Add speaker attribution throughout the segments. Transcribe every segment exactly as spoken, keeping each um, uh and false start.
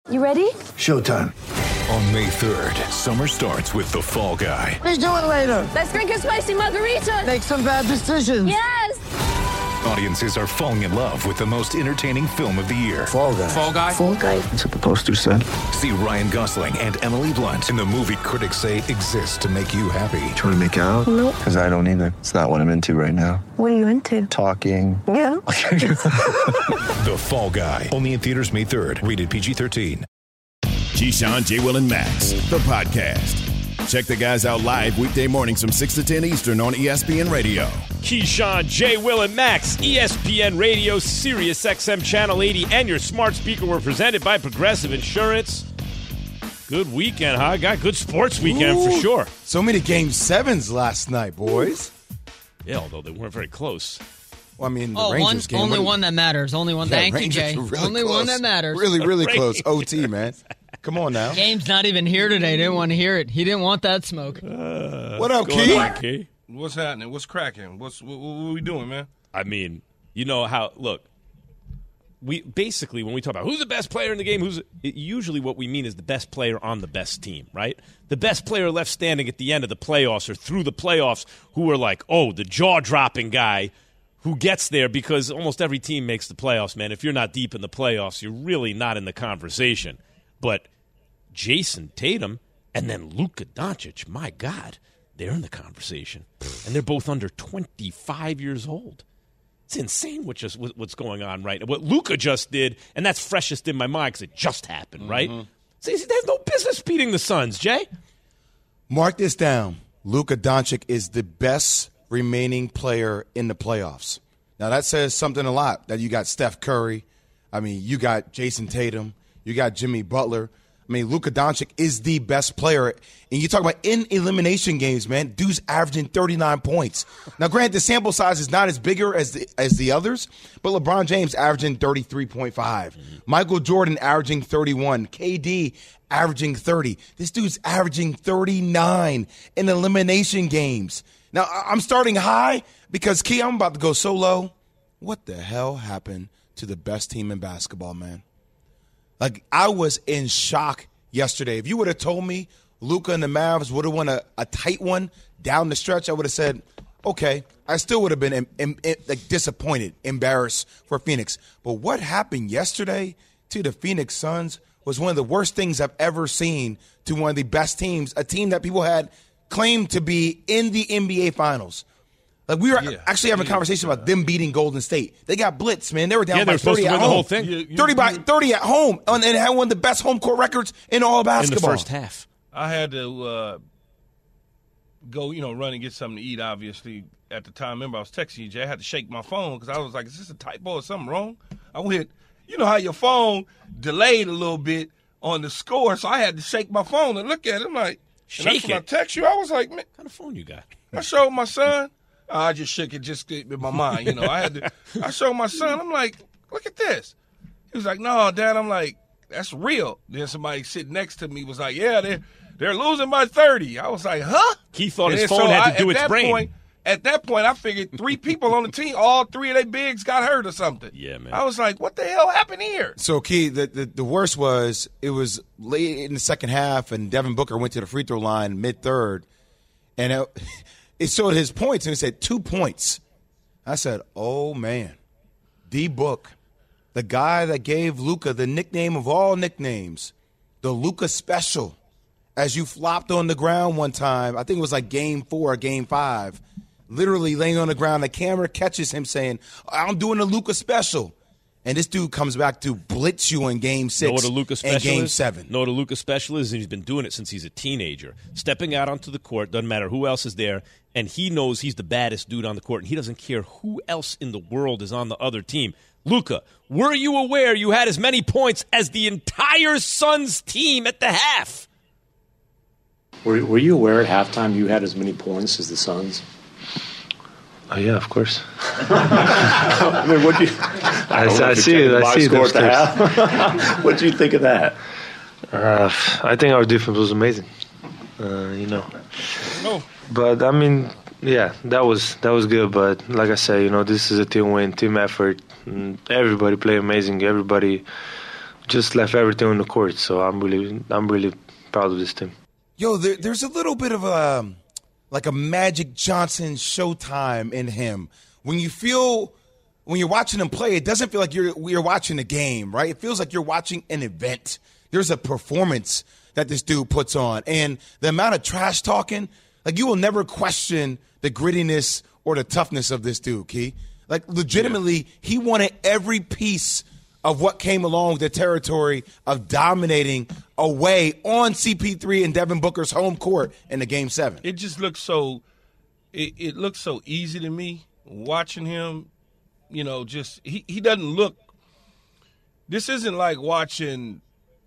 Speaker 1: You ready?
Speaker 2: Showtime.
Speaker 3: On May third, summer starts with The Fall Guy.
Speaker 4: Let's do it later.
Speaker 1: Let's drink a spicy margarita.
Speaker 4: Make some bad decisions.
Speaker 1: Yes.
Speaker 3: Audiences are falling in love with the most entertaining film of the year.
Speaker 2: Fall Guy.
Speaker 5: Fall Guy.
Speaker 1: Fall Guy.
Speaker 2: That's what the poster said.
Speaker 3: See Ryan Gosling and Emily Blunt in the movie critics say exists to make you happy.
Speaker 2: Trying to make it out?
Speaker 1: Nope.
Speaker 2: Because I don't either. It's not what I'm into right now.
Speaker 1: What are you into?
Speaker 2: Talking.
Speaker 1: Yeah.
Speaker 3: The Fall Guy. Only in theaters May third. Rated P G thirteen.
Speaker 6: Keyshawn, J. Will, and Max, the podcast. Check the guys out live weekday mornings from six to ten Eastern on E S P N Radio.
Speaker 7: Keyshawn, J. Will, and Max, E S P N Radio, Sirius X M Channel eighty, and your smart speaker were presented by Progressive Insurance. Good weekend, huh? Got good sports weekend
Speaker 8: Ooh,
Speaker 7: for sure.
Speaker 8: So many game sevens last night, boys.
Speaker 7: Yeah, although they weren't very close.
Speaker 8: Well, I mean, the
Speaker 5: Oh,
Speaker 8: Rangers
Speaker 5: one,
Speaker 8: game.
Speaker 5: only
Speaker 8: what-
Speaker 5: one that matters. Only one.
Speaker 8: Yeah,
Speaker 5: Thank you,
Speaker 8: Rangers
Speaker 5: Jay.
Speaker 8: were really
Speaker 5: Only
Speaker 8: close.
Speaker 5: one that matters.
Speaker 8: Really, really
Speaker 7: The
Speaker 8: close. O T, man. Come on now.
Speaker 5: Game's not even here today. Didn't want to hear it. He didn't want that smoke.
Speaker 7: Uh,
Speaker 8: What up,
Speaker 7: going
Speaker 8: Key?
Speaker 7: on, Key?
Speaker 9: What's happening? What's cracking? What's what, what we doing, man?
Speaker 7: I mean, you know how, look, we basically, when we talk about who's the best player in the game, who's it, usually what we mean is the best player on the best team, right? The best player left standing at the end of the playoffs or through the playoffs who are like, oh, the jaw-dropping guy who gets there, because almost every team makes the playoffs, man. If you're not deep in the playoffs, you're really not in the conversation. But Jason Tatum and then Luka Doncic, my God, they're in the conversation. And they're both under twenty-five years old. It's insane what just, what's going on right now. What Luka just did, and that's freshest in my mind because it just happened, right?
Speaker 8: Mm-hmm.
Speaker 7: So there's no business beating the Suns, Jay.
Speaker 8: Mark this down. Luka Doncic is the best remaining player in the playoffs. Now, that says something a lot, that you got Steph Curry. I mean, you got Jason Tatum. You got Jimmy Butler. I mean, Luka Doncic is the best player. And you talk about in elimination games, man, dude's averaging thirty-nine points. Now, granted, the sample size is not as bigger as the, as the others, but LeBron James averaging thirty-three point five. Mm-hmm. Michael Jordan averaging thirty-one. K D averaging thirty. This dude's averaging thirty-nine in elimination games. Now, I'm starting high because, Key, I'm about to go so low. What the hell happened to the best team in basketball, man? Like, I was in shock yesterday. If you would have told me Luka and the Mavs would have won a, a tight one down the stretch, I would have said, okay. I still would have been em, em, em, like disappointed, embarrassed for Phoenix. But what happened yesterday to the Phoenix Suns was one of the worst things I've ever seen to one of the best teams, a team that people had claimed to be in the N B A Finals. Like, we were
Speaker 9: Yeah.
Speaker 8: actually having a conversation about them beating Golden State. They got blitzed, man. They were down
Speaker 7: Yeah, they
Speaker 8: by
Speaker 7: were supposed
Speaker 8: thirty
Speaker 7: to
Speaker 8: at
Speaker 7: win the
Speaker 8: home.
Speaker 7: whole thing.
Speaker 9: You- you-
Speaker 8: thirty by
Speaker 9: you-
Speaker 8: thirty at home, and it had one of the best home court records in all of
Speaker 7: In the
Speaker 8: basketball.
Speaker 7: first half.
Speaker 9: I had to uh, go, you know, run and get something to eat. Obviously, at the time, remember I was texting you, Jay. I had to shake my phone because I was like, "Is this a typo or something wrong?" I went, you know how your phone delayed a little bit on the score, so I had to shake my phone and look at it. I'm like, and that's
Speaker 7: Shake
Speaker 9: when I
Speaker 7: it?
Speaker 9: text you. I was like, man,
Speaker 7: What kind of phone you got?
Speaker 9: I showed my son. I just shook it just in my mind, you know. I had to. I showed my son. I'm like, look at this. He was like, no, Dad. I'm like, that's real. Then somebody sitting next to me was like, yeah, they're they're losing by thirty. I was like, huh?
Speaker 7: Keith thought
Speaker 9: And
Speaker 7: his
Speaker 9: then
Speaker 7: phone
Speaker 9: so
Speaker 7: had
Speaker 9: I-
Speaker 7: to do
Speaker 9: at
Speaker 7: its
Speaker 9: that
Speaker 7: brain.
Speaker 9: Point, at that point, I figured three people on the team, all three of their bigs got hurt or something.
Speaker 7: Yeah, man.
Speaker 9: I was like, what the hell happened here?
Speaker 8: So, Key, the, the, the worst was it was late in the second half, and Devin Booker went to the free throw line mid-third, and it, it showed his points, and it said two points. I said, oh, man, D-Book, the guy that gave Luka the nickname of all nicknames, the Luka Special, as you flopped on the ground one time, I think it was like game four or game five, literally laying on the ground. The camera catches him saying, I'm doing the Luka Special. And this dude comes back to blitz you in game six
Speaker 7: Know what a Luka special
Speaker 8: and game
Speaker 7: is?
Speaker 8: seven.
Speaker 7: Know what a Luka special is? And he's been doing it since he's a teenager. Stepping out onto the court, doesn't matter who else is there, and he knows he's the baddest dude on the court, and he doesn't care who else in the world is on the other team. Luka, were you aware you had as many points as the entire Suns team at the half?
Speaker 10: Were, were you aware at halftime you had as many points as the Suns?
Speaker 11: Oh, yeah, of course.
Speaker 10: I mean, what do you? I,
Speaker 11: I, I see it. I see
Speaker 10: it. What do you think of that?
Speaker 11: Uh, I think our defense was amazing. Uh, you know.
Speaker 9: No.
Speaker 11: But I mean, yeah, that was that was good. But like I said, you know, this is a team win, team effort. And everybody played amazing. Everybody just left everything on the court. So I'm really, I'm really proud of this team.
Speaker 8: Yo, there, there's a little bit of a like a Magic Johnson showtime in him. When you feel when you're watching him play, it doesn't feel like you're you're watching a game, right? It feels like you're watching an event. There's a performance that this dude puts on, and the amount of trash talking, like you will never question the grittiness or the toughness of this dude, Key. Like legitimately, yeah. He wanted every piece of what came along with the territory of dominating away on C P three and Devin Booker's home court in the game seven.
Speaker 9: It just looks so it, it looks so easy to me watching him, you know, just he, he doesn't look this isn't like watching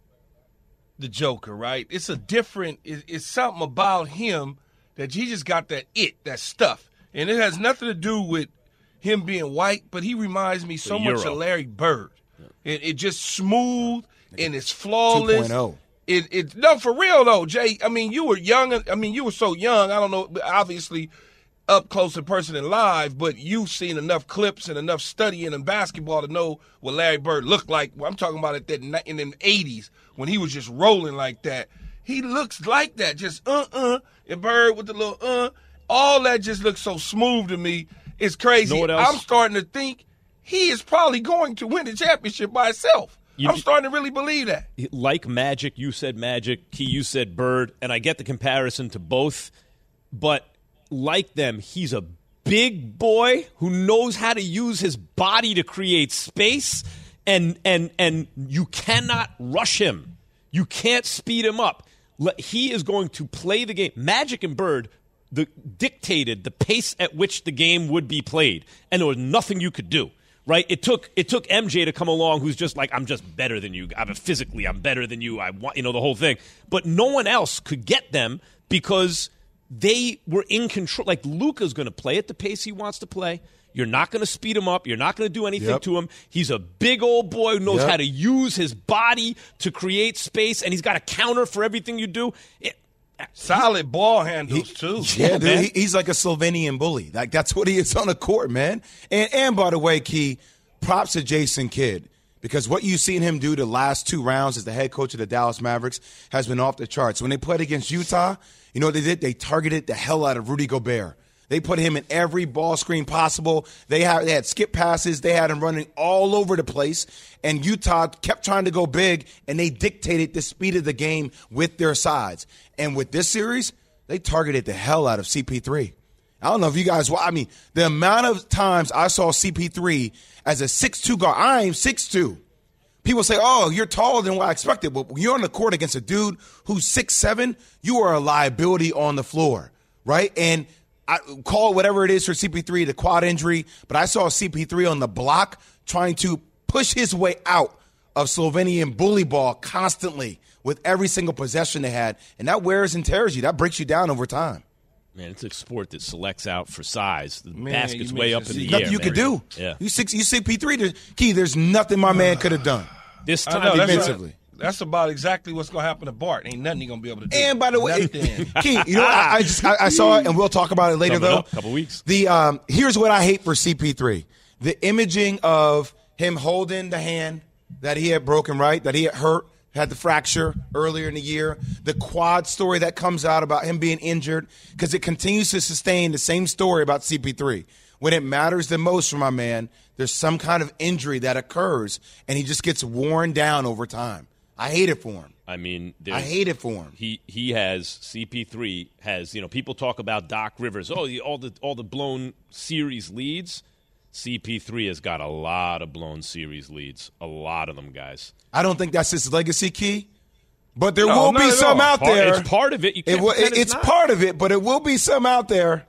Speaker 9: the Joker, right? It's a different it, it's something about him that he just got that it, that stuff. And it has nothing to do with him being white, but he reminds me so much of Larry Bird. It, it just smooth and it's flawless.
Speaker 8: two point oh.
Speaker 9: It, it, no, for real, though, Jay. I mean, you were young. I mean, you were so young. I don't know, obviously up close in person and live, but you've seen enough clips and enough studying in basketball to know what Larry Bird looked like. I'm talking about it that in the eighties when he was just rolling like that. He looks like that, just uh-uh, and Bird with the little uh. All that just looks so smooth to me. It's crazy.
Speaker 7: Know what else?
Speaker 9: I'm starting to think he is probably going to win the championship by himself. You, I'm starting to really believe that.
Speaker 7: Like Magic, you said Magic. Key, you said Bird. And I get the comparison to both. But like them, he's a big boy who knows how to use his body to create space. And, and, and you cannot rush him. You can't speed him up. He is going to play the game. Magic and Bird the, dictated the pace at which the game would be played. And there was nothing you could do. Right, it took it took M J to come along, who's just like, I'm just better than you. I'm physically, I'm better than you. I want, you know, the whole thing. But no one else could get them because they were in control. Like Luka's going to play at the pace he wants to play. You're not going to speed him up. You're not going to do anything
Speaker 8: yep.
Speaker 7: to him. He's a big old boy who knows
Speaker 8: yep.
Speaker 7: how to use his body to create space, and he's got a counter for everything you do. It,
Speaker 9: Solid ball handles,
Speaker 8: he,
Speaker 9: too.
Speaker 8: Yeah, dude, he, he's like a Slovenian bully. Like, that's what he is on the court, man. And, and by the way, Key, props to Jason Kidd, because what you've seen him do the last two rounds as the head coach of the Dallas Mavericks has been off the charts. When they played against Utah, you know what they did? They targeted the hell out of Rudy Gobert. They put him in every ball screen possible. They had, they had skip passes. They had him running all over the place. And Utah kept trying to go big, and they dictated the speed of the game with their sides. And with this series, they targeted the hell out of C P three. I don't know if you guys – I mean, the amount of times I saw C P three as a six two guard. I am six two. People say, oh, you're taller than what I expected. But when you're on the court against a dude who's six seven, you are a liability on the floor, right? And – I call it whatever it is for C P three, the quad injury, but I saw C P three on the block trying to push his way out of Slovenian bully ball constantly with every single possession they had, and that wears and tears you. That breaks you down over time.
Speaker 7: Man, it's a sport that selects out for size. The
Speaker 9: man,
Speaker 7: basket's way up in the
Speaker 8: nothing
Speaker 7: air.
Speaker 8: you
Speaker 7: man.
Speaker 8: could do.
Speaker 7: Yeah.
Speaker 8: You six, you C P three, there's, Key, there's nothing my man could have done.
Speaker 7: This time
Speaker 9: know, that's
Speaker 8: defensively.
Speaker 9: Right. That's about exactly what's going to happen to Bart. Ain't nothing he's going to be able to do.
Speaker 8: And by the way,
Speaker 9: Nothing.
Speaker 8: Key, you know, I, I just I, I saw it, and we'll talk about it later,
Speaker 7: Coming
Speaker 8: though.
Speaker 7: up, couple weeks.
Speaker 8: The um, here's what I hate for C P three: the imaging of him holding the hand that he had broken, right? That he had hurt, had the fracture earlier in the year. The quad story that comes out about him being injured, because it continues to sustain the same story about C P three. When it matters the most for my man, there's some kind of injury that occurs, and he just gets worn down over time. I hate it for him.
Speaker 7: I mean,
Speaker 8: I hate it for him.
Speaker 7: He he has C P three has you know people talk about Doc Rivers. Oh, the, all the all the blown series leads. C P three has got a lot of blown series leads. A lot of them, guys.
Speaker 8: I don't think that's his legacy, Key. But there
Speaker 9: No,
Speaker 8: will
Speaker 9: not
Speaker 8: be
Speaker 9: at
Speaker 8: some
Speaker 9: all.
Speaker 8: out
Speaker 7: Part-
Speaker 8: there.
Speaker 7: It's part of it. You
Speaker 8: It
Speaker 7: can't
Speaker 8: will-
Speaker 7: pretend
Speaker 8: it's
Speaker 7: it's not.
Speaker 8: part of it, but it will be some out there.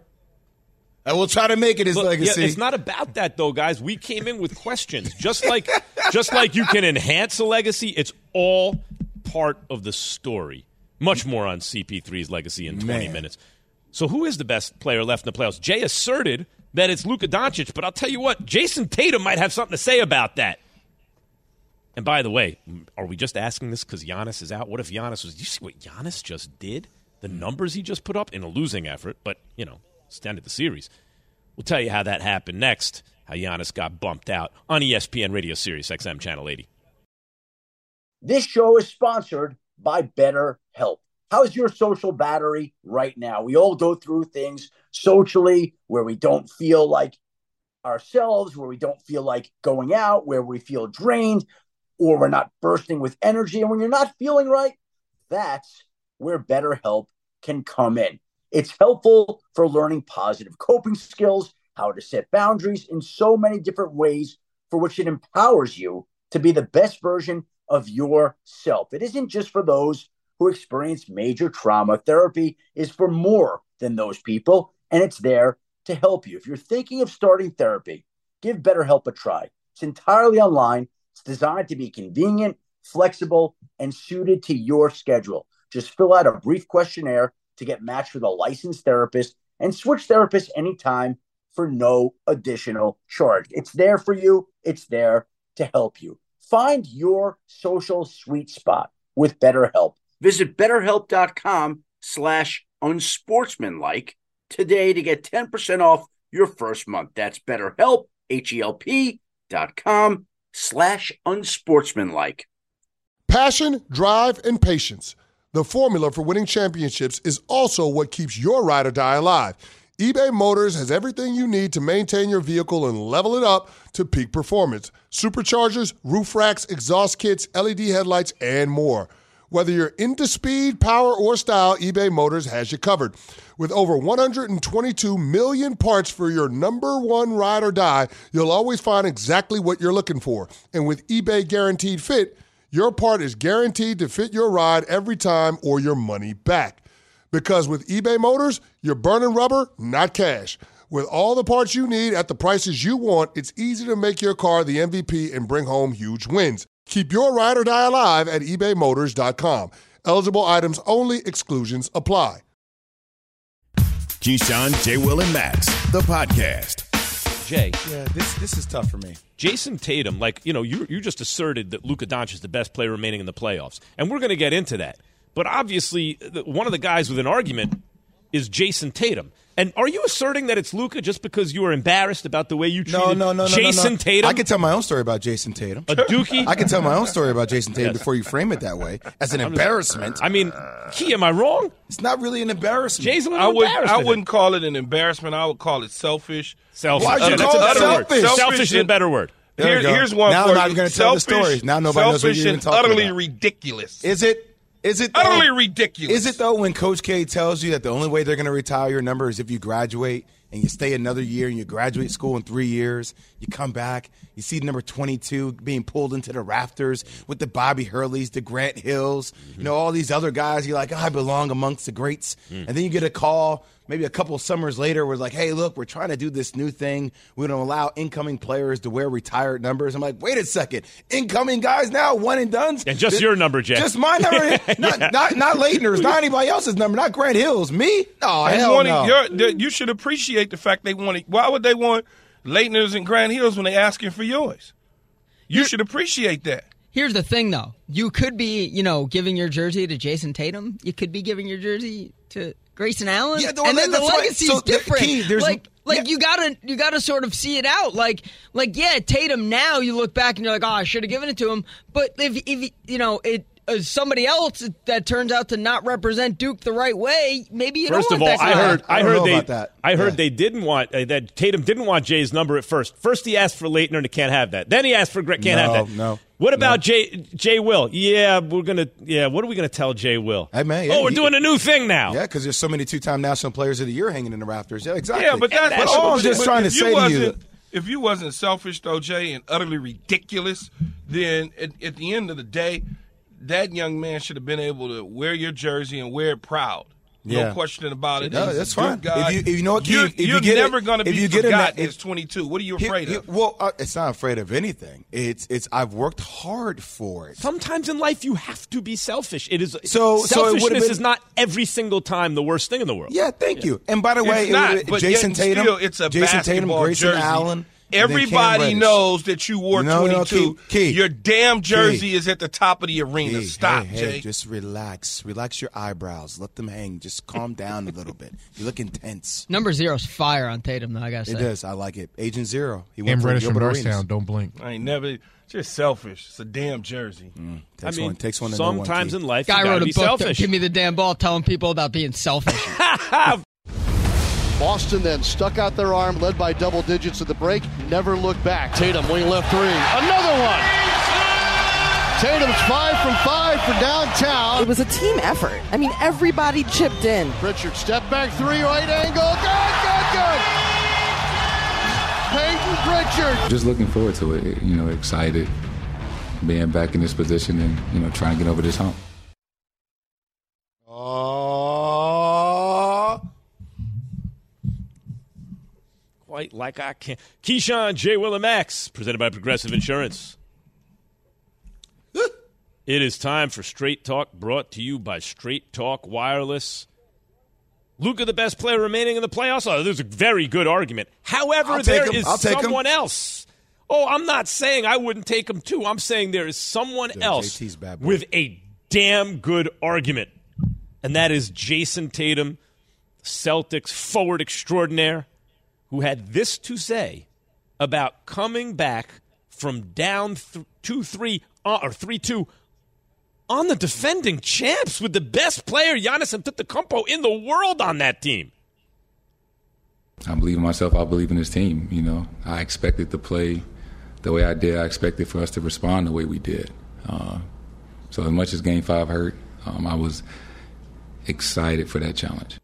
Speaker 8: And we'll try to make it his
Speaker 7: Look,
Speaker 8: legacy.
Speaker 7: yeah, it's not about that, though, guys. We came in with questions. Just like just like you can enhance a legacy, it's all part of the story. Much more on C P three's legacy in twenty
Speaker 8: Man.
Speaker 7: minutes. So who is the best player left in the playoffs? Jay asserted that it's Luka Doncic, but I'll tell you what, Jason Tatum might have something to say about that. And by the way, are we just asking this because Giannis is out? What if Giannis was – did you see what Giannis just did? The numbers he just put up in a losing effort, but, you know, extended the series. We'll tell you how that happened next, how Giannis got bumped out on E S P N Radio Sirius X M Channel eighty.
Speaker 12: This show is sponsored by BetterHelp. How's your social battery right now? We all go through things socially where we don't feel like ourselves, where we don't feel like going out, where we feel drained, or we're not bursting with energy. And when you're not feeling right, that's where BetterHelp can come in. It's helpful for learning positive coping skills, how to set boundaries in so many different ways, for which it empowers you to be the best version of yourself. It isn't just for those who experience major trauma. Therapy is for more than those people, and it's there to help you. If you're thinking of starting therapy, give BetterHelp a try. It's entirely online. It's designed to be convenient, flexible, and suited to your schedule. Just fill out a brief questionnaire to get matched with a licensed therapist and switch therapists anytime for no additional charge. It's there for you. It's there to help you. Find your social sweet spot with BetterHelp. Visit betterhelp.com slash unsportsmanlike today to get ten percent off your first month. That's BetterHelp, H-E-L-P dot com slash unsportsmanlike.
Speaker 13: Passion, drive, and patience. The formula for winning championships is also what keeps your ride or die alive. eBay Motors has everything you need to maintain your vehicle and level it up to peak performance. Superchargers, roof racks, exhaust kits, L E D headlights, and more. Whether you're into speed, power, or style, eBay Motors has you covered. With over one hundred twenty-two million parts for your number one ride or die, you'll always find exactly what you're looking for. And with eBay Guaranteed Fit, your part is guaranteed to fit your ride every time or your money back. Because with eBay Motors, you're burning rubber, not cash. With all the parts you need at the prices you want, it's easy to make your car the M V P and bring home huge wins. Keep your ride or die alive at ebay motors dot com. Eligible items only. Exclusions apply.
Speaker 6: Keyshawn, J. Will, and Max, the podcast.
Speaker 7: Jay.
Speaker 8: Yeah, this this is tough for me.
Speaker 7: Jason Tatum, like, you know, you you just asserted that Luka Doncic is the best player remaining in the playoffs. And we're going to get into that. But obviously, one of the guys with an argument is Jason Tatum. And are you asserting that it's Luka just because you were embarrassed about the way you treated
Speaker 8: no, no, no,
Speaker 7: Jason
Speaker 8: no, no.
Speaker 7: Tatum?
Speaker 8: I can tell my own story about Jason Tatum.
Speaker 7: A dookie?
Speaker 8: I can tell my own story about Jason Tatum
Speaker 7: Yes.
Speaker 8: before you frame it that way as an embarrassment.
Speaker 7: I mean, Key, am I wrong?
Speaker 8: It's not really an embarrassment.
Speaker 7: Jay's a little
Speaker 9: I, would,
Speaker 7: embarrassed.
Speaker 9: I
Speaker 7: with
Speaker 9: wouldn't call it an embarrassment. I would call it selfish.
Speaker 7: Selfish.
Speaker 8: Why'd you
Speaker 7: Yeah,
Speaker 8: call
Speaker 7: that's a
Speaker 8: it
Speaker 7: better
Speaker 8: selfish?
Speaker 7: word. Selfish is a better word.
Speaker 8: There
Speaker 9: Here,
Speaker 8: we go.
Speaker 9: here's one
Speaker 8: now
Speaker 9: for
Speaker 8: I'm not
Speaker 9: you.
Speaker 8: going to tell the
Speaker 9: Selfish-
Speaker 8: story. Now nobody knows what
Speaker 9: selfish
Speaker 8: you're even
Speaker 9: and
Speaker 8: talking
Speaker 9: utterly
Speaker 8: about.
Speaker 9: ridiculous.
Speaker 8: Is it? Is it though,
Speaker 9: Utterly ridiculous.
Speaker 8: Is it though when Coach K tells you that the only way they're going to retire your number is if you graduate and you stay another year and you graduate school in three years, you come back, you see number twenty-two being pulled into the rafters with the Bobby Hurleys, the Grant Hills, mm-hmm. you know, all these other guys. You're like, oh, I belong amongst the greats. Mm. And then you get a call maybe a couple of summers later where it's like, hey, look, we're trying to do this new thing. We're going to allow incoming players to wear retired numbers. I'm like, wait a second. Incoming guys now, one and dones?
Speaker 7: And just
Speaker 8: Th-
Speaker 7: your number, Jay.
Speaker 8: Just my number.
Speaker 7: yeah.
Speaker 8: not, not not Leitner's, not anybody else's number, not Grant Hill's. Me? Oh,
Speaker 9: And
Speaker 8: hell
Speaker 9: wanting-
Speaker 8: no.
Speaker 9: you're- you should appreciate the fact they want. Why would they want Leitner's and Grant Hills when they're asking for yours? You should appreciate that.
Speaker 5: Here's the thing, though. You could be, you know, giving your jersey to Jason Tatum. You could be giving your jersey to Grayson Allen.
Speaker 8: Yeah,
Speaker 5: and then the
Speaker 8: that's why-
Speaker 5: legacy's
Speaker 8: so the
Speaker 5: different.
Speaker 8: key, there's-
Speaker 5: like, like
Speaker 8: yeah.
Speaker 5: you gotta, you gotta sort of see it out. Like, like yeah, Tatum. Now you look back and you're like, oh, I should have given it to him. But if, if you know, it. Uh, somebody else that turns out to not represent Duke the right way, maybe you
Speaker 7: First
Speaker 5: don't
Speaker 7: of all,
Speaker 5: want that
Speaker 7: I
Speaker 5: guy.
Speaker 7: heard, I,
Speaker 8: I don't
Speaker 7: heard
Speaker 8: know
Speaker 7: they,
Speaker 8: about that.
Speaker 7: I heard
Speaker 8: Yeah.
Speaker 7: they didn't want uh, that Tatum didn't want Jay's number at first. First, he asked for Leitner and he can't have that. Then he asked for Grant, can't
Speaker 8: No,
Speaker 7: have that.
Speaker 8: no,
Speaker 7: What about
Speaker 8: no.
Speaker 7: Jay Jay Will? Yeah, we're gonna. Yeah, what are we gonna tell Jay Will?
Speaker 8: Hey, man, yeah,
Speaker 7: oh, we're
Speaker 8: he-
Speaker 7: doing a new thing now.
Speaker 8: Yeah, because there's so many two-time National Players of the Year hanging in the rafters. Yeah, exactly.
Speaker 9: Yeah, but that's
Speaker 8: But all I'm just
Speaker 9: but
Speaker 8: trying to
Speaker 9: if
Speaker 8: say
Speaker 9: you
Speaker 8: to you.
Speaker 9: wasn't- If you wasn't selfish, though, Jay, and utterly ridiculous, then at, at the end of the day, that young man should have been able to wear your jersey and wear it proud. No
Speaker 8: Yeah.
Speaker 9: question about it.
Speaker 8: No,
Speaker 9: He's a
Speaker 8: that's
Speaker 9: good
Speaker 8: fine.
Speaker 9: guy.
Speaker 8: If you, if you know what,
Speaker 9: you're,
Speaker 8: Keith, if
Speaker 9: you're
Speaker 8: you get
Speaker 9: never
Speaker 8: it,
Speaker 9: going to
Speaker 8: if
Speaker 9: be
Speaker 8: you get in
Speaker 9: forgotten
Speaker 8: that,
Speaker 9: as twenty-two. What are you
Speaker 8: He-
Speaker 9: afraid
Speaker 8: he-
Speaker 9: of?
Speaker 8: Well, uh, it's not afraid of anything. It's it's I've worked hard for it.
Speaker 7: Sometimes in life you have to be selfish. It is
Speaker 8: So- so it would've
Speaker 7: selfishness
Speaker 8: been-
Speaker 7: is not every single time the worst thing in the world.
Speaker 8: Yeah, thank you. And by the way,
Speaker 9: It's
Speaker 8: it
Speaker 9: not,
Speaker 8: would've-
Speaker 9: but
Speaker 8: Jason
Speaker 9: yet
Speaker 8: Tatum,
Speaker 9: still, it's a
Speaker 8: Jason Tatum,
Speaker 9: basketball
Speaker 8: Grayson
Speaker 9: jersey.
Speaker 8: Allen. and then Cam
Speaker 9: Everybody
Speaker 8: Reddish.
Speaker 9: knows that you wore
Speaker 8: No, no,
Speaker 9: twenty-two.
Speaker 8: Key, Key.
Speaker 9: Your damn jersey
Speaker 8: Key.
Speaker 9: is at the top of the arena.
Speaker 8: Hey,
Speaker 9: Stop,
Speaker 8: hey,
Speaker 9: Jay.
Speaker 8: hey, just relax. Relax your eyebrows. Let them hang. Just calm down a little bit. You look intense.
Speaker 5: Number zero's fire on Tatum, though, I gotta say.
Speaker 8: It is. I like it. Agent Zero. He
Speaker 14: Cam
Speaker 8: went for
Speaker 14: Reddish from
Speaker 8: Gilbert
Speaker 14: Norristown.
Speaker 8: Arenas.
Speaker 14: Don't blink.
Speaker 9: I ain't never Just selfish. It's a damn jersey.
Speaker 8: Mm,
Speaker 7: I
Speaker 8: takes
Speaker 7: mean,
Speaker 8: one, takes one to
Speaker 7: sometimes
Speaker 8: know one
Speaker 7: in life,
Speaker 5: Guy
Speaker 7: you gotta
Speaker 5: wrote a
Speaker 7: be
Speaker 5: book,
Speaker 7: selfish.
Speaker 5: Give me the damn ball, telling people about being selfish.
Speaker 14: Boston then stuck out their arm, led by double digits at the break, never looked back. Tatum, wing left three. Another one! Tatum's five from five for downtown.
Speaker 15: It was a team effort. I mean, everybody chipped in.
Speaker 14: Pritchard, step back three, right angle. Good, good, good! Peyton Pritchard.
Speaker 16: Just looking forward to it, you know, excited, being back in this position and, you know, trying to get over this hump.
Speaker 8: Oh.
Speaker 7: Quite like I can. Keyshawn, J. Will, and Max, presented by Progressive Insurance. It is time for Straight Talk, brought to you by Straight Talk Wireless. Luka, the best player remaining in the playoffs? Oh, there's a very good argument. However, there is someone else. Oh, I'm not saying I wouldn't take him too. I'm saying there is someone
Speaker 8: Dude,
Speaker 7: else
Speaker 8: J T's bad boy.
Speaker 7: with a damn good argument, and that is Jason Tatum, Celtics forward extraordinaire, who had this to say about coming back from down th- two three uh, or three two on the defending champs with the best player, Giannis Antetokounmpo, in the world on that team.
Speaker 16: I believe in myself. I believe in this team. You know, I expected to play the way I did. I expected for us to respond the way we did. Uh, so as much as Game Five hurt, um, I was excited for that challenge.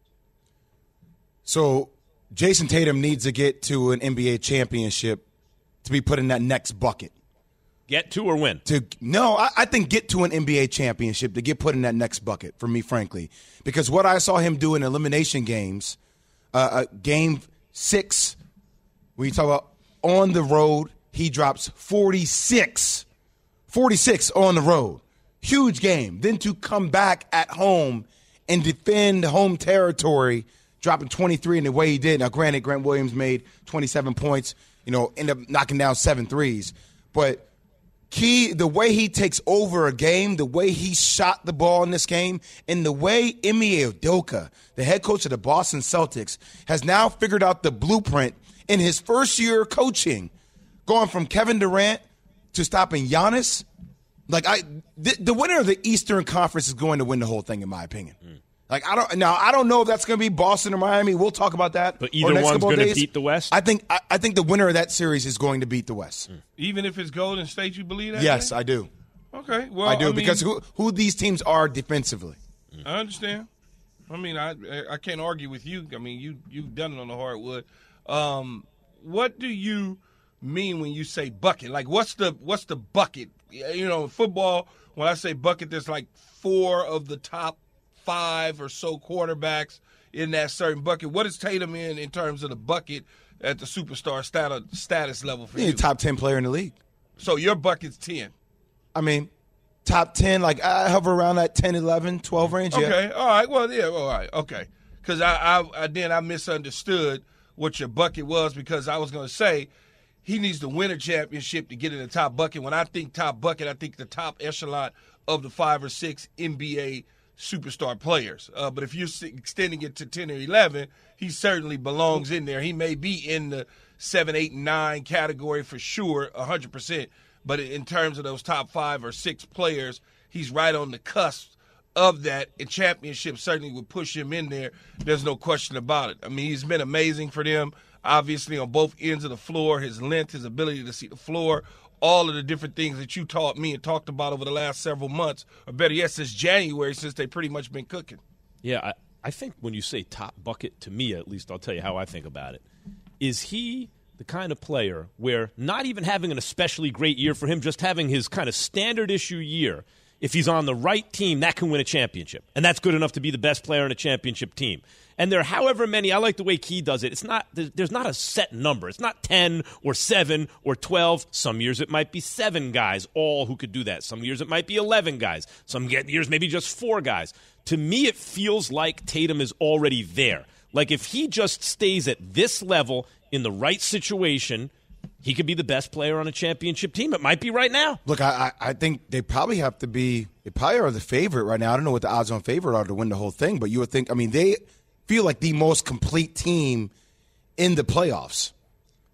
Speaker 8: So Jason Tatum needs to get to an N B A championship to be put in that next bucket.
Speaker 7: Get to or win?
Speaker 8: To No, I, I think get to an N B A championship to get put in that next bucket for me, frankly. Because what I saw him do in elimination games, uh, uh, game six, when you talk about on the road, he drops forty-six. forty-six on the road. Huge game. Then to come back at home and defend home territory, dropping twenty-three in the way he did. Now, granted, Grant Williams made twenty-seven points, you know, ended up knocking down seven threes. But key, the way he takes over a game, the way he shot the ball in this game, and the way Ime Udoka, the head coach of the Boston Celtics, has now figured out the blueprint in his first year coaching, going from Kevin Durant to stopping Giannis. Like I, the, the winner of the Eastern Conference is going to win the whole thing, in my opinion. Mm. Like I don't now, I don't know if that's going to be Boston or Miami. We'll talk about that.
Speaker 7: But either one's going to beat the West.
Speaker 8: I think. I, I think the winner of that series is going to beat the West.
Speaker 9: Mm. Even if it's Golden State, you believe that?
Speaker 8: Yes,
Speaker 9: man?
Speaker 8: I do.
Speaker 9: Okay, well,
Speaker 8: I do
Speaker 9: I mean,
Speaker 8: because who who these teams are defensively.
Speaker 9: I understand. I mean, I I can't argue with you. I mean, you you've done it on the hardwood. Um, what do you mean when you say bucket? Like, what's the what's the bucket? You know, in football, when I say bucket, there's like four of the top five or so quarterbacks in that certain bucket. What is Tatum in in terms of the bucket at the superstar status, status level for
Speaker 8: He's
Speaker 9: you?
Speaker 8: a top ten player in the league.
Speaker 9: So your bucket's ten.
Speaker 8: I mean, top ten, like I hover around that ten, eleven, twelve range. Yeah.
Speaker 9: Okay, all right. Well, yeah, all right, okay. Because I, I, I then I misunderstood what your bucket was because I was going to say he needs to win a championship to get in the top bucket. When I think top bucket, I think the top echelon of the five or six N B A superstar players. Uh, but if you're extending it to ten or eleven, he certainly belongs in there. He may be in the seven, eight, and nine category for sure, one hundred percent. But in terms of those top five or six players, he's right on the cusp of that. And championship certainly would push him in there. There's no question about it. I mean, he's been amazing for them, obviously, on both ends of the floor, his length, his ability to see the floor, all of the different things that you taught me and talked about over the last several months, or better yet, since January, since they've pretty much been cooking.
Speaker 7: Yeah, I, I think when you say top bucket, to me at least, I'll tell you how I think about it. Is he the kind of player where not even having an especially great year for him, just having his kind of standard issue year, if he's on the right team, that can win a championship. And that's good enough to be the best player in a championship team. And there are however many, I like the way Key does it. It's not, there's not a set number. It's not ten or seven or twelve. Some years it might be seven guys, all who could do that. Some years it might be eleven guys. Some years maybe just four guys. To me, it feels like Tatum is already there. Like if he just stays at this level in the right situation, he could be the best player on a championship team. It might be right now.
Speaker 8: Look, I, I think they probably have to be, they probably are the favorite right now. I don't know what the odds on favorite are to win the whole thing, but you would think, I mean, they feel like the most complete team in the playoffs.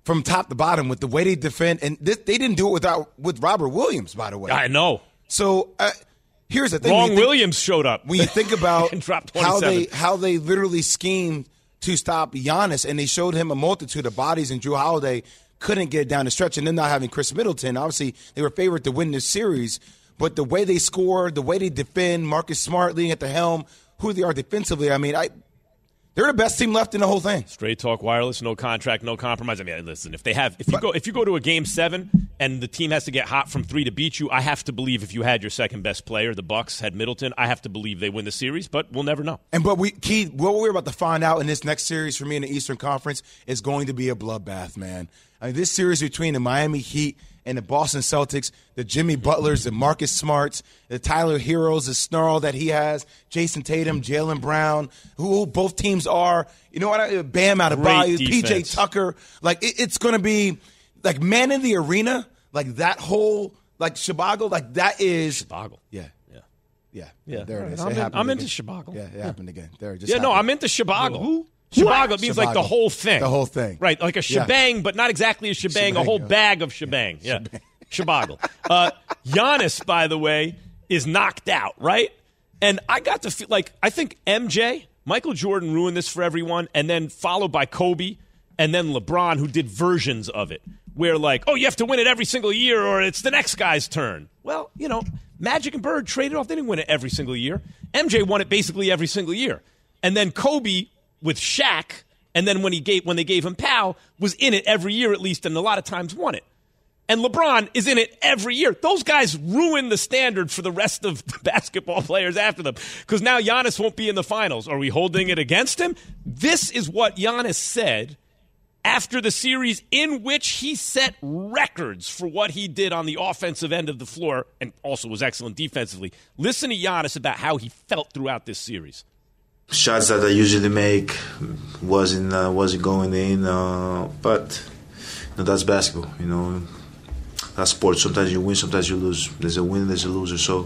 Speaker 8: from top to bottom with the way they defend. And this, they didn't do it without with Robert Williams, by the way.
Speaker 7: I know.
Speaker 8: So uh, here's the thing.
Speaker 7: Long
Speaker 8: think,
Speaker 7: Williams showed up.
Speaker 8: When you think about
Speaker 7: and dropped
Speaker 8: how
Speaker 7: twenty-seven.
Speaker 8: they how they literally schemed to stop Giannis, and they showed him a multitude of bodies, and Jrue Holiday couldn't get down the stretch, and then not having Chris Middleton. Obviously, they were favored to win this series, but the way they score, the way they defend, Marcus Smart leading at the helm, who they are defensively, I mean, I they're the best team left in the whole thing.
Speaker 7: Straight talk, wireless, no contract, no compromise. I mean, listen, if they have, if you go, if you go to a game seven and the team has to get hot from three to beat you, I have to believe if you had your second best player, the Bucks had Middleton, I have to believe they win the series, but we'll never know.
Speaker 8: And but we, Key, what we're about to find out in this next series for me in the Eastern Conference is going to be a bloodbath, man. I mean, this series between the Miami Heat and the Boston Celtics, the Jimmy Butlers, the Marcus Smarts, the Tyler Heroes, the snarl that he has, Jason Tatum, Jaylen Brown, who both teams are. You know what? Bam Adebayo, P J Tucker. Like, it, it's going to be like man in the arena, like that whole, like, Shabago, like that is.
Speaker 7: Shabago.
Speaker 8: Yeah.
Speaker 7: Yeah.
Speaker 8: Yeah.
Speaker 7: Yeah.
Speaker 8: There it is.
Speaker 7: I'm,
Speaker 8: it
Speaker 7: in, I'm into
Speaker 8: again.
Speaker 7: Shabago.
Speaker 8: Yeah, it
Speaker 7: yeah.
Speaker 8: happened again. There, it just
Speaker 7: yeah,
Speaker 8: happened.
Speaker 7: no, I'm into Shabago.
Speaker 8: Who?
Speaker 7: Shabago means
Speaker 8: Shabago.
Speaker 7: like the whole thing.
Speaker 8: The whole thing.
Speaker 7: Right, like a shebang, yeah. but not exactly a shebang, shebang a whole yeah. bag of shebang. Yeah, yeah. Shabago. Uh, Giannis, by the way, is knocked out, right? And I got to feel like, I think M J, Michael Jordan ruined this for everyone, and then followed by Kobe, and then LeBron, who did versions of it, where like, oh, you have to win it every single year or it's the next guy's turn. Well, you know, Magic and Bird traded off. They didn't win it every single year. M J won it basically every single year. And then Kobe with Shaq, and then when he gave when they gave him Powell, was in it every year at least, and a lot of times won it. And LeBron is in it every year. Those guys ruin the standard for the rest of the basketball players after them, because now Giannis won't be in the finals. Are we holding it against him? This is what Giannis said after the series, in which he set records for what he did on the offensive end of the floor and also was excellent defensively. Listen to Giannis about how he felt throughout this series.
Speaker 17: Shots that I usually make wasn't uh, wasn't going in, uh, but you know, that's basketball. You know, that's sports. Sometimes you win, sometimes you lose. There's a winner, there's a loser. So,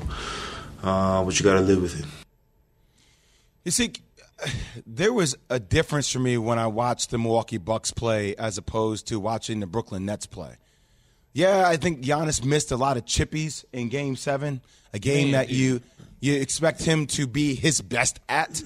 Speaker 17: uh, but you got to live with it.
Speaker 8: You see, there was a difference for me when I watched the Milwaukee Bucks play as opposed to watching the Brooklyn Nets play. Yeah, I think Giannis missed a lot of chippies in Game Seven, a game Man, that dude. you you expect him to be his best at.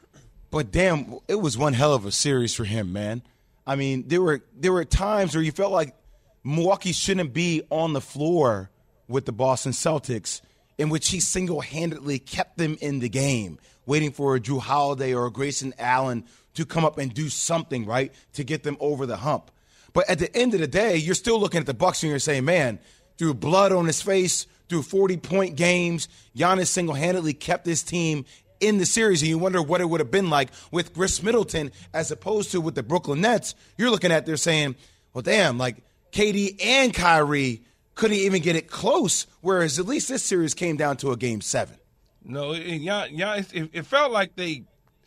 Speaker 8: But damn, it was one hell of a series for him, man. I mean, there were there were times where you felt like Milwaukee shouldn't be on the floor with the Boston Celtics, in which he single-handedly kept them in the game, waiting for a Jrue Holiday or a Grayson Allen to come up and do something, right, to get them over the hump. But at the end of the day, you're still looking at the Bucks and you're saying, man, through blood on his face, through forty-point games, Giannis single-handedly kept this team in the series, and you wonder what it would have been like with Chris Middleton as opposed to with the Brooklyn Nets. You're looking at, they're saying, well, damn, like K D and Kyrie couldn't even get it close, whereas at least this series came down to a game seven.
Speaker 9: No, it, it, it felt like they,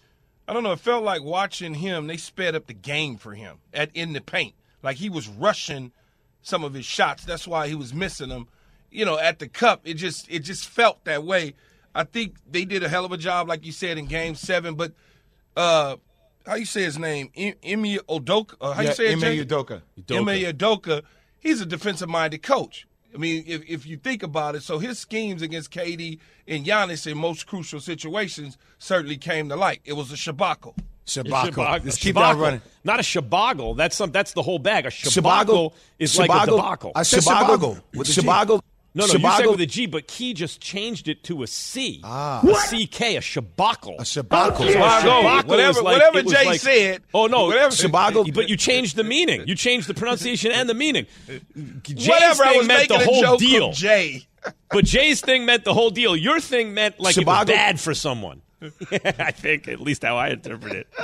Speaker 9: I don't know, it felt like watching him, they sped up the game for him at in the paint. Like he was rushing some of his shots. That's why he was missing them. You know, at the cup, it just it just felt that way. I think they did a hell of a job, like you said, in Game Seven. But uh, how you say his name? Ime Udoka. Uh, how
Speaker 8: yeah,
Speaker 9: you say it?
Speaker 8: Ime Udoka.
Speaker 9: Ime Udoka. He's a defensive-minded coach. I mean, if if you think about it, so his schemes against K D and Giannis in most crucial situations certainly came to light. It was a shabaco.
Speaker 8: Shabaco. Let's keep
Speaker 7: that
Speaker 8: running.
Speaker 7: Not a shabagle. That's some. That's the whole bag. A shabagle is
Speaker 8: shabagle.
Speaker 7: like a debacle.
Speaker 8: I said shabagle. With shabagle.
Speaker 7: No, no,
Speaker 8: shabagle.
Speaker 7: you said with a G, but Key just changed it to a C.
Speaker 8: Ah.
Speaker 7: A C K, a shabacle.
Speaker 8: A shabacle.
Speaker 9: Yeah, shabacle whatever
Speaker 7: like,
Speaker 9: whatever Jay
Speaker 7: like,
Speaker 9: said.
Speaker 7: Oh, no.
Speaker 9: Whatever.
Speaker 8: Shabagle.
Speaker 7: But you changed the meaning. You changed the pronunciation and the meaning. Jay's
Speaker 9: whatever,
Speaker 7: thing
Speaker 9: I was
Speaker 7: meant the
Speaker 9: making
Speaker 7: whole
Speaker 9: a joke
Speaker 7: deal.
Speaker 9: From Jay.
Speaker 7: But Jay's thing meant the whole deal. Your thing meant like
Speaker 8: shabagle.
Speaker 7: It was bad for someone. I think, at least how I interpret it.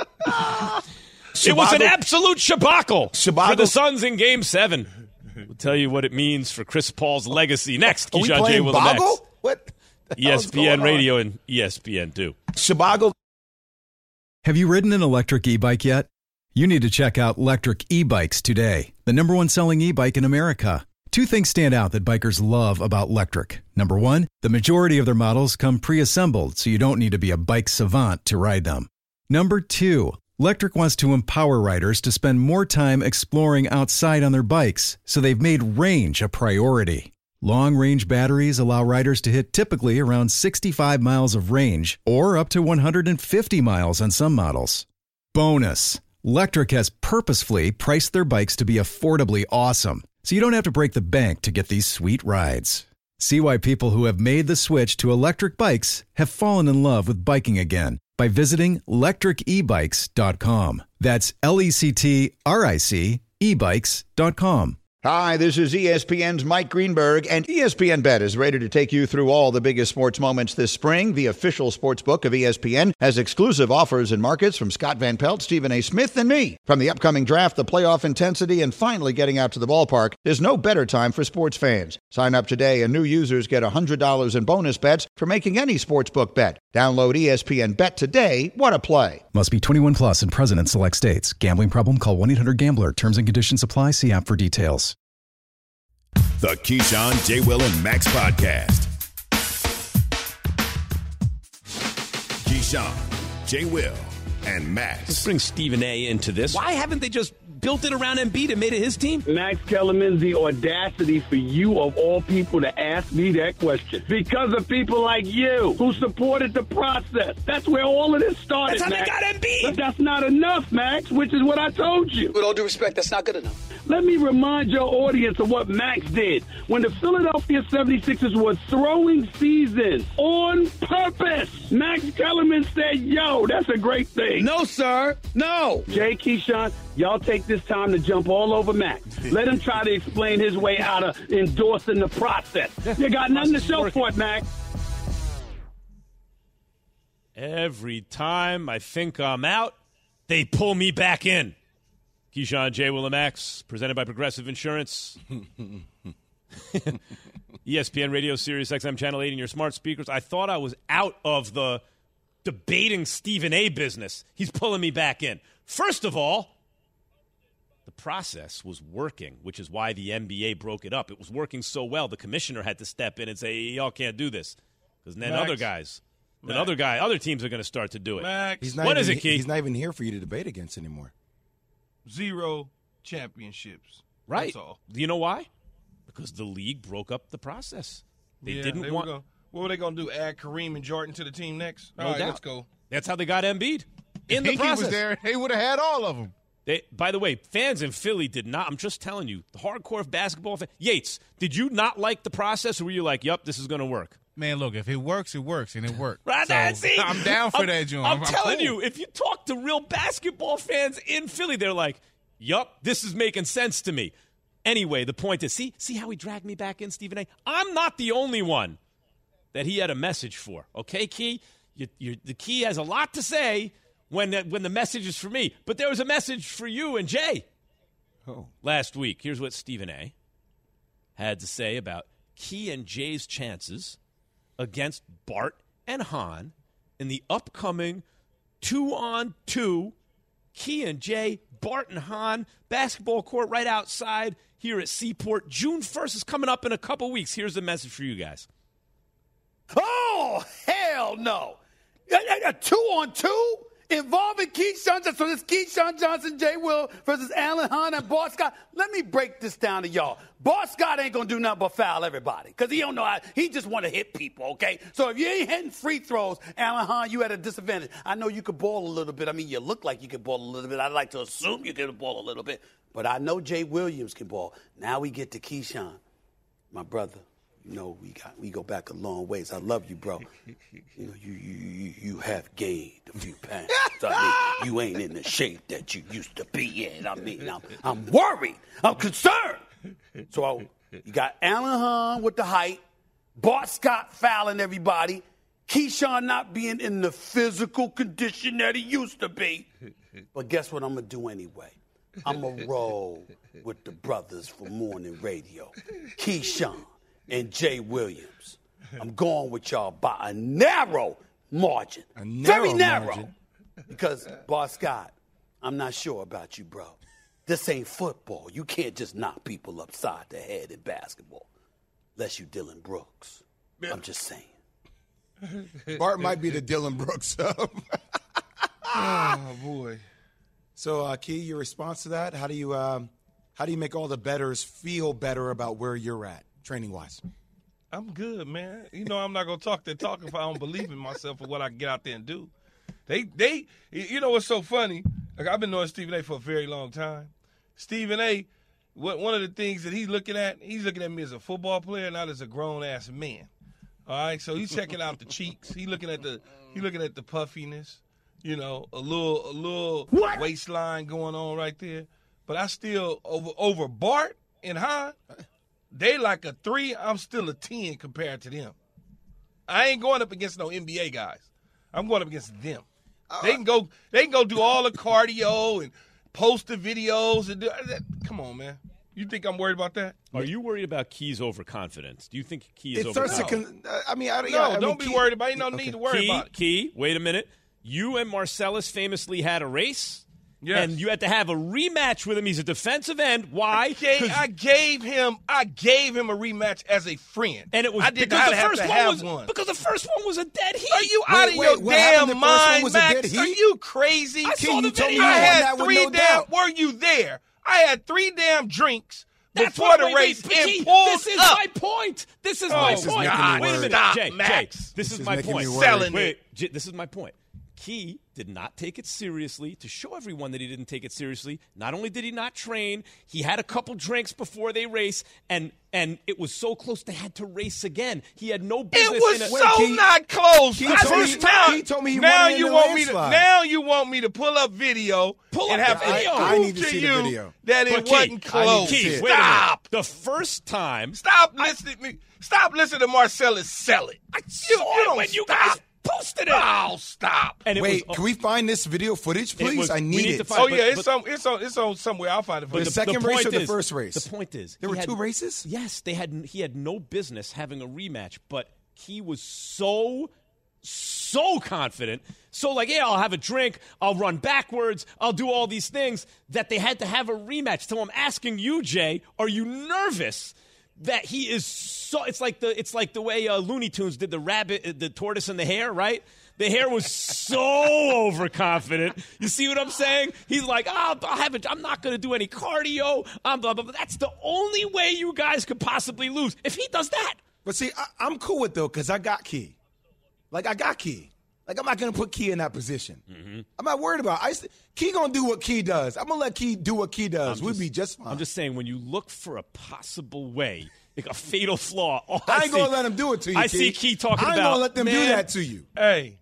Speaker 7: It was an absolute shabacle
Speaker 8: shabagle.
Speaker 7: for the Suns in Game seven. We'll tell you what it means for Chris Paul's legacy next.
Speaker 8: Are we
Speaker 7: Keyshawn J. Will
Speaker 8: Boggle? What?
Speaker 7: E S P N Radio and E S P N two.
Speaker 8: Shabagle.
Speaker 18: Have you ridden an electric e-bike yet? You need to check out Lectric E-Bikes today, the number one selling e-bike in America. Two things stand out that bikers love about Lectric. Number one, the majority of their models come pre-assembled, so you don't need to be a bike savant to ride them. Number two, Lectric wants to empower riders to spend more time exploring outside on their bikes, so they've made range a priority. Long-range batteries allow riders to hit typically around sixty-five miles of range or up to one hundred fifty miles on some models. Bonus, Lectric has purposefully priced their bikes to be affordably awesome, so you don't have to break the bank to get these sweet rides. See why people who have made the switch to electric bikes have fallen in love with biking again by visiting lectric e bikes dot com. That's L E C T R I C e bikes dot com.
Speaker 19: Hi, this is E S P N's Mike Greenberg, and E S P N Bet is ready to take you through all the biggest sports moments this spring. The official sports book of E S P N has exclusive offers and markets from Scott Van Pelt, Stephen A. Smith, and me. From the upcoming draft, the playoff intensity, and finally getting out to the ballpark, there's no better time for sports fans. Sign up today, and new users get one hundred dollars in bonus bets for making any sportsbook bet. Download E S P N Bet today. What a play.
Speaker 18: Must be twenty-one plus and present in select states. Gambling problem? Call one eight hundred gambler. Terms and conditions apply. See app for details.
Speaker 6: The Keyshawn, J. Will, and Max podcast. Keyshawn, J. Will, and Max.
Speaker 7: Let's bring Stephen A. into this. Why haven't they just built it around Embiid and made it his team?
Speaker 20: Max Kellerman, the audacity for you of all people to ask me that question. Because of people like you who supported the process. That's where all of this started,
Speaker 7: That's how
Speaker 20: Max.
Speaker 7: they got Embiid.
Speaker 20: But that's not enough, Max, which is what I told you.
Speaker 21: With all due respect, that's not good enough.
Speaker 20: Let me remind your audience of what Max did when the Philadelphia seventy-sixers were throwing seasons on purpose. Max Kellerman said, yo, that's a great thing.
Speaker 21: No, sir. No.
Speaker 20: Jay, Keyshawn, y'all take this time to jump all over Max. Let him try to explain his way out of endorsing the process. You got nothing to show for it, Max.
Speaker 7: Every time I think I'm out, they pull me back in. Keyshawn, J. Will, and Max, presented by Progressive Insurance. E S P N Radio, Sirius X M Channel eight in your smart speakers. I thought I was out of the debating Stephen A. business. He's pulling me back in. First of all, the process was working, which is why the N B A broke it up. It was working so well, the commissioner had to step in and say, y'all can't do this. Because then
Speaker 9: Max.
Speaker 7: other guys, then
Speaker 9: Max.
Speaker 7: other guy, other teams are going to start to do it.
Speaker 9: Max.
Speaker 8: He's not
Speaker 7: What
Speaker 8: even,
Speaker 7: is it, Key?
Speaker 8: He's not even here for you to debate against anymore.
Speaker 9: Zero championships.
Speaker 7: Right.
Speaker 9: That's all.
Speaker 7: Do you know why? Because the league broke up the process. They
Speaker 9: Yeah,
Speaker 7: didn't
Speaker 9: they
Speaker 7: want.
Speaker 9: Were gonna, what were they going to do? Add Kareem and Jordan to the team next?
Speaker 7: No
Speaker 9: all right,
Speaker 7: doubt.
Speaker 9: let's go.
Speaker 7: That's how they got Embiid in the
Speaker 22: Pinky
Speaker 7: process.
Speaker 22: was there. They would have had all of them.
Speaker 7: They, by the way, fans in Philly did not. I'm just telling you, the hardcore basketball fan. Yates, did you not like the process, or were you like, "Yup, this is going to work"?
Speaker 22: Man, look, if it works, it works, and it worked.
Speaker 7: Right,
Speaker 22: so,
Speaker 7: that's it.
Speaker 22: I'm down for
Speaker 7: I'm,
Speaker 22: that, John.
Speaker 7: I'm,
Speaker 22: I'm
Speaker 7: telling
Speaker 22: cool.
Speaker 7: you, if you talk to real basketball fans in Philly, they're like, "Yup, this is making sense to me." Anyway, the point is, see, see how he dragged me back in, Stephen A. I'm not the only one that he had a message for. Okay, Key, you, you, the Key has a lot to say when the, when the message is for me, but there was a message for you and Jay.
Speaker 8: Oh.
Speaker 7: Last week, here's what Stephen A. had to say about Key and Jay's chances against Bart and Hahn in the upcoming two-on-two Key and Jay, Bart and Hahn basketball court right outside here at Seaport. June first is coming up in a couple weeks. Here's the message for you guys.
Speaker 21: Oh, hell no. A, a, a two-on-two involving Keyshawn Johnson. So this Keyshawn Johnson, Jay Will versus Alan Hahn and Bart Scott. Let me break this down to y'all. Bart Scott ain't going to do nothing but foul everybody because he don't know how. He just want to hit people, okay? So if you ain't hitting free throws, Alan Hahn, you at a disadvantage. I know you could ball a little bit. I mean, you look like you can ball a little bit. I'd like to assume you can ball a little bit. But I know Jay Williams can ball. Now we get to Keyshawn, my brother. You know, we got we go back a long ways. I love you, bro. You know, you you you, you have gained a few pounds. I mean, you ain't in the shape that you used to be in. I mean, I'm I'm worried. I'm concerned. So I, you got Alan Hahn with the height, Bart Scott fouling everybody, Keyshawn not being in the physical condition that he used to be. But guess what I'm gonna do anyway? I'm gonna roll with the brothers from morning radio, Keyshawn and Jay Williams. I'm going with y'all by a narrow margin.
Speaker 8: A narrow
Speaker 21: Very narrow.
Speaker 8: margin.
Speaker 21: Because, Bart Scott, I'm not sure about you, bro. This ain't football. You can't just knock people upside the head in basketball. Unless you Dylan Brooks. I'm just saying.
Speaker 8: Bart might be the Dylan Brooks of.
Speaker 9: Oh, boy.
Speaker 8: So, uh, Key, your response to that? How do you um, how do you make all the bettors feel better about where you're at, training wise?
Speaker 9: I'm good, man. You know, I'm not gonna talk that talk if I don't believe in myself or what I can get out there and do. They, they, you know what's so funny? Like I've been knowing Stephen A. for a very long time. Stephen A. What one of the things that he's looking at, he's looking at me as a football player, not as a grown ass man. All right, so he's checking out the cheeks. He looking at the, he looking at the puffiness. You know, a little, a little what? waistline going on right there. But I still over over Bart and Han. They like a three. I'm still a ten compared to them. I ain't going up against no N B A guys. I'm going up against them. Uh, they can go. They can go do all the cardio and post the videos and do. Come on, man. You think I'm worried about that?
Speaker 7: Are you worried about Key's overconfidence? Do you think Key is
Speaker 8: it
Speaker 7: overconfident?
Speaker 8: Con- I mean, I,
Speaker 9: no,
Speaker 8: yeah, I
Speaker 9: don't
Speaker 8: mean,
Speaker 9: be
Speaker 8: Key,
Speaker 9: worried about it. No
Speaker 8: okay.
Speaker 9: need to worry
Speaker 7: Key,
Speaker 9: about it.
Speaker 7: Key, wait a minute. You and Marcellus famously had a race.
Speaker 9: Yes.
Speaker 7: And you had to have a rematch with him. He's a defensive end. Why?
Speaker 9: I gave, I gave him I gave him a rematch as a friend.
Speaker 7: And it was
Speaker 9: I did
Speaker 7: because
Speaker 9: not
Speaker 7: the
Speaker 9: have
Speaker 7: first
Speaker 9: to
Speaker 7: one
Speaker 9: have
Speaker 7: was,
Speaker 9: one.
Speaker 7: Because the first one was a dead heat.
Speaker 9: Are you
Speaker 8: wait,
Speaker 9: out of
Speaker 8: wait,
Speaker 9: your
Speaker 8: what happened?
Speaker 9: damn
Speaker 8: The first one
Speaker 9: mind,
Speaker 8: was a
Speaker 9: Max?
Speaker 8: dead heat?
Speaker 9: Are you crazy?
Speaker 7: I saw the
Speaker 8: you told me
Speaker 7: video.
Speaker 8: you
Speaker 9: I
Speaker 8: won
Speaker 9: had
Speaker 8: that with
Speaker 9: three
Speaker 8: no
Speaker 9: damn.
Speaker 8: doubt.
Speaker 9: Were you there? I had three damn drinks
Speaker 7: That's
Speaker 9: before
Speaker 7: what,
Speaker 9: the
Speaker 7: wait,
Speaker 9: race
Speaker 7: wait,
Speaker 9: and
Speaker 7: Key,
Speaker 9: pulled
Speaker 7: This is
Speaker 9: up.
Speaker 7: my point. This is
Speaker 9: Oh,
Speaker 7: my
Speaker 9: this is
Speaker 7: point.
Speaker 9: making me
Speaker 7: Wait a
Speaker 9: worried.
Speaker 7: minute,
Speaker 9: Stop,
Speaker 7: Jay.
Speaker 9: Max.
Speaker 7: Jay, this,
Speaker 8: This
Speaker 7: is,
Speaker 8: is
Speaker 7: my
Speaker 8: making
Speaker 7: point.
Speaker 8: me worried.
Speaker 9: Selling
Speaker 7: Wait,
Speaker 9: it.
Speaker 7: J- this is my point. Key did not take it seriously. To show everyone that he didn't take it seriously, not only did he not train, he had a couple drinks before they race, and and it was so close they had to race again. He had no business.
Speaker 9: It was
Speaker 7: in a,
Speaker 9: so
Speaker 8: Key-
Speaker 9: not close.
Speaker 8: Key
Speaker 9: I
Speaker 8: told
Speaker 9: just
Speaker 8: me-
Speaker 9: now,
Speaker 8: Key told me he
Speaker 9: now
Speaker 8: won it in
Speaker 9: you
Speaker 8: the
Speaker 9: want me to
Speaker 8: landslide.
Speaker 9: now you want me to pull up video
Speaker 7: Pull
Speaker 9: and
Speaker 7: up
Speaker 9: have
Speaker 7: the
Speaker 9: to
Speaker 7: video.
Speaker 9: prove
Speaker 8: I need to
Speaker 9: to
Speaker 8: see the
Speaker 9: you
Speaker 8: video.
Speaker 9: that
Speaker 7: But
Speaker 9: it
Speaker 7: Key,
Speaker 9: wasn't
Speaker 8: I need
Speaker 9: close.
Speaker 8: to see
Speaker 7: Key,
Speaker 8: it.
Speaker 7: wait a minute.
Speaker 9: Stop.
Speaker 7: The first time,
Speaker 9: Stop listening. Stop listening to Marcellus sell it.
Speaker 7: I saw
Speaker 9: you
Speaker 7: it
Speaker 9: don't
Speaker 7: when you
Speaker 9: stop.
Speaker 7: guys posted it.
Speaker 9: Oh, stop.
Speaker 7: And it
Speaker 8: Wait,
Speaker 7: was,
Speaker 8: can we find this video footage, please?
Speaker 7: was-
Speaker 8: I
Speaker 7: we
Speaker 8: need
Speaker 7: need
Speaker 8: it.
Speaker 7: to find-
Speaker 9: Oh
Speaker 7: but-
Speaker 9: yeah, it's
Speaker 7: but-
Speaker 9: on it's on it's on somewhere. I'll find it for
Speaker 8: The
Speaker 9: you.
Speaker 8: second
Speaker 7: the
Speaker 8: race
Speaker 7: point
Speaker 8: or the
Speaker 7: is-
Speaker 8: first race?
Speaker 7: The point is,
Speaker 8: There
Speaker 7: he
Speaker 8: were
Speaker 7: had-
Speaker 8: two races?
Speaker 7: Yes, they had. He had no business having a rematch, but he was so, so confident. So like, yeah, I'll have a drink, I'll run backwards, I'll do all these things that they had to have a rematch. So I'm asking you, Jay, are you nervous that he is so? It's like the it's like the way uh, Looney Tunes did the rabbit, the tortoise, and the hare, right? The hare was so overconfident. You see what I'm saying? He's like, oh, I'll have it. I'm not going to do any cardio. I'm blah, blah, blah. That's the only way you guys could possibly lose. If he does that.
Speaker 8: But see, I, I'm cool with though because I got Key. Like I got Key. Like I'm not gonna put Key in that position.
Speaker 7: Mm-hmm.
Speaker 8: I'm not worried about. It. I Key gonna do what Key does. I'm gonna let Key do what Key does.
Speaker 7: I'm
Speaker 8: We'll
Speaker 7: just-
Speaker 8: be just fine.
Speaker 7: I'm just saying, when you look for a possible way, like a fatal flaw, all
Speaker 8: I
Speaker 7: I,
Speaker 8: ain't
Speaker 7: see,
Speaker 8: gonna let him do it to you.
Speaker 7: I
Speaker 8: Key.
Speaker 7: see Key talking
Speaker 8: I ain't
Speaker 7: about.
Speaker 8: gonna let them do
Speaker 7: man,
Speaker 8: that to you.
Speaker 9: Hey,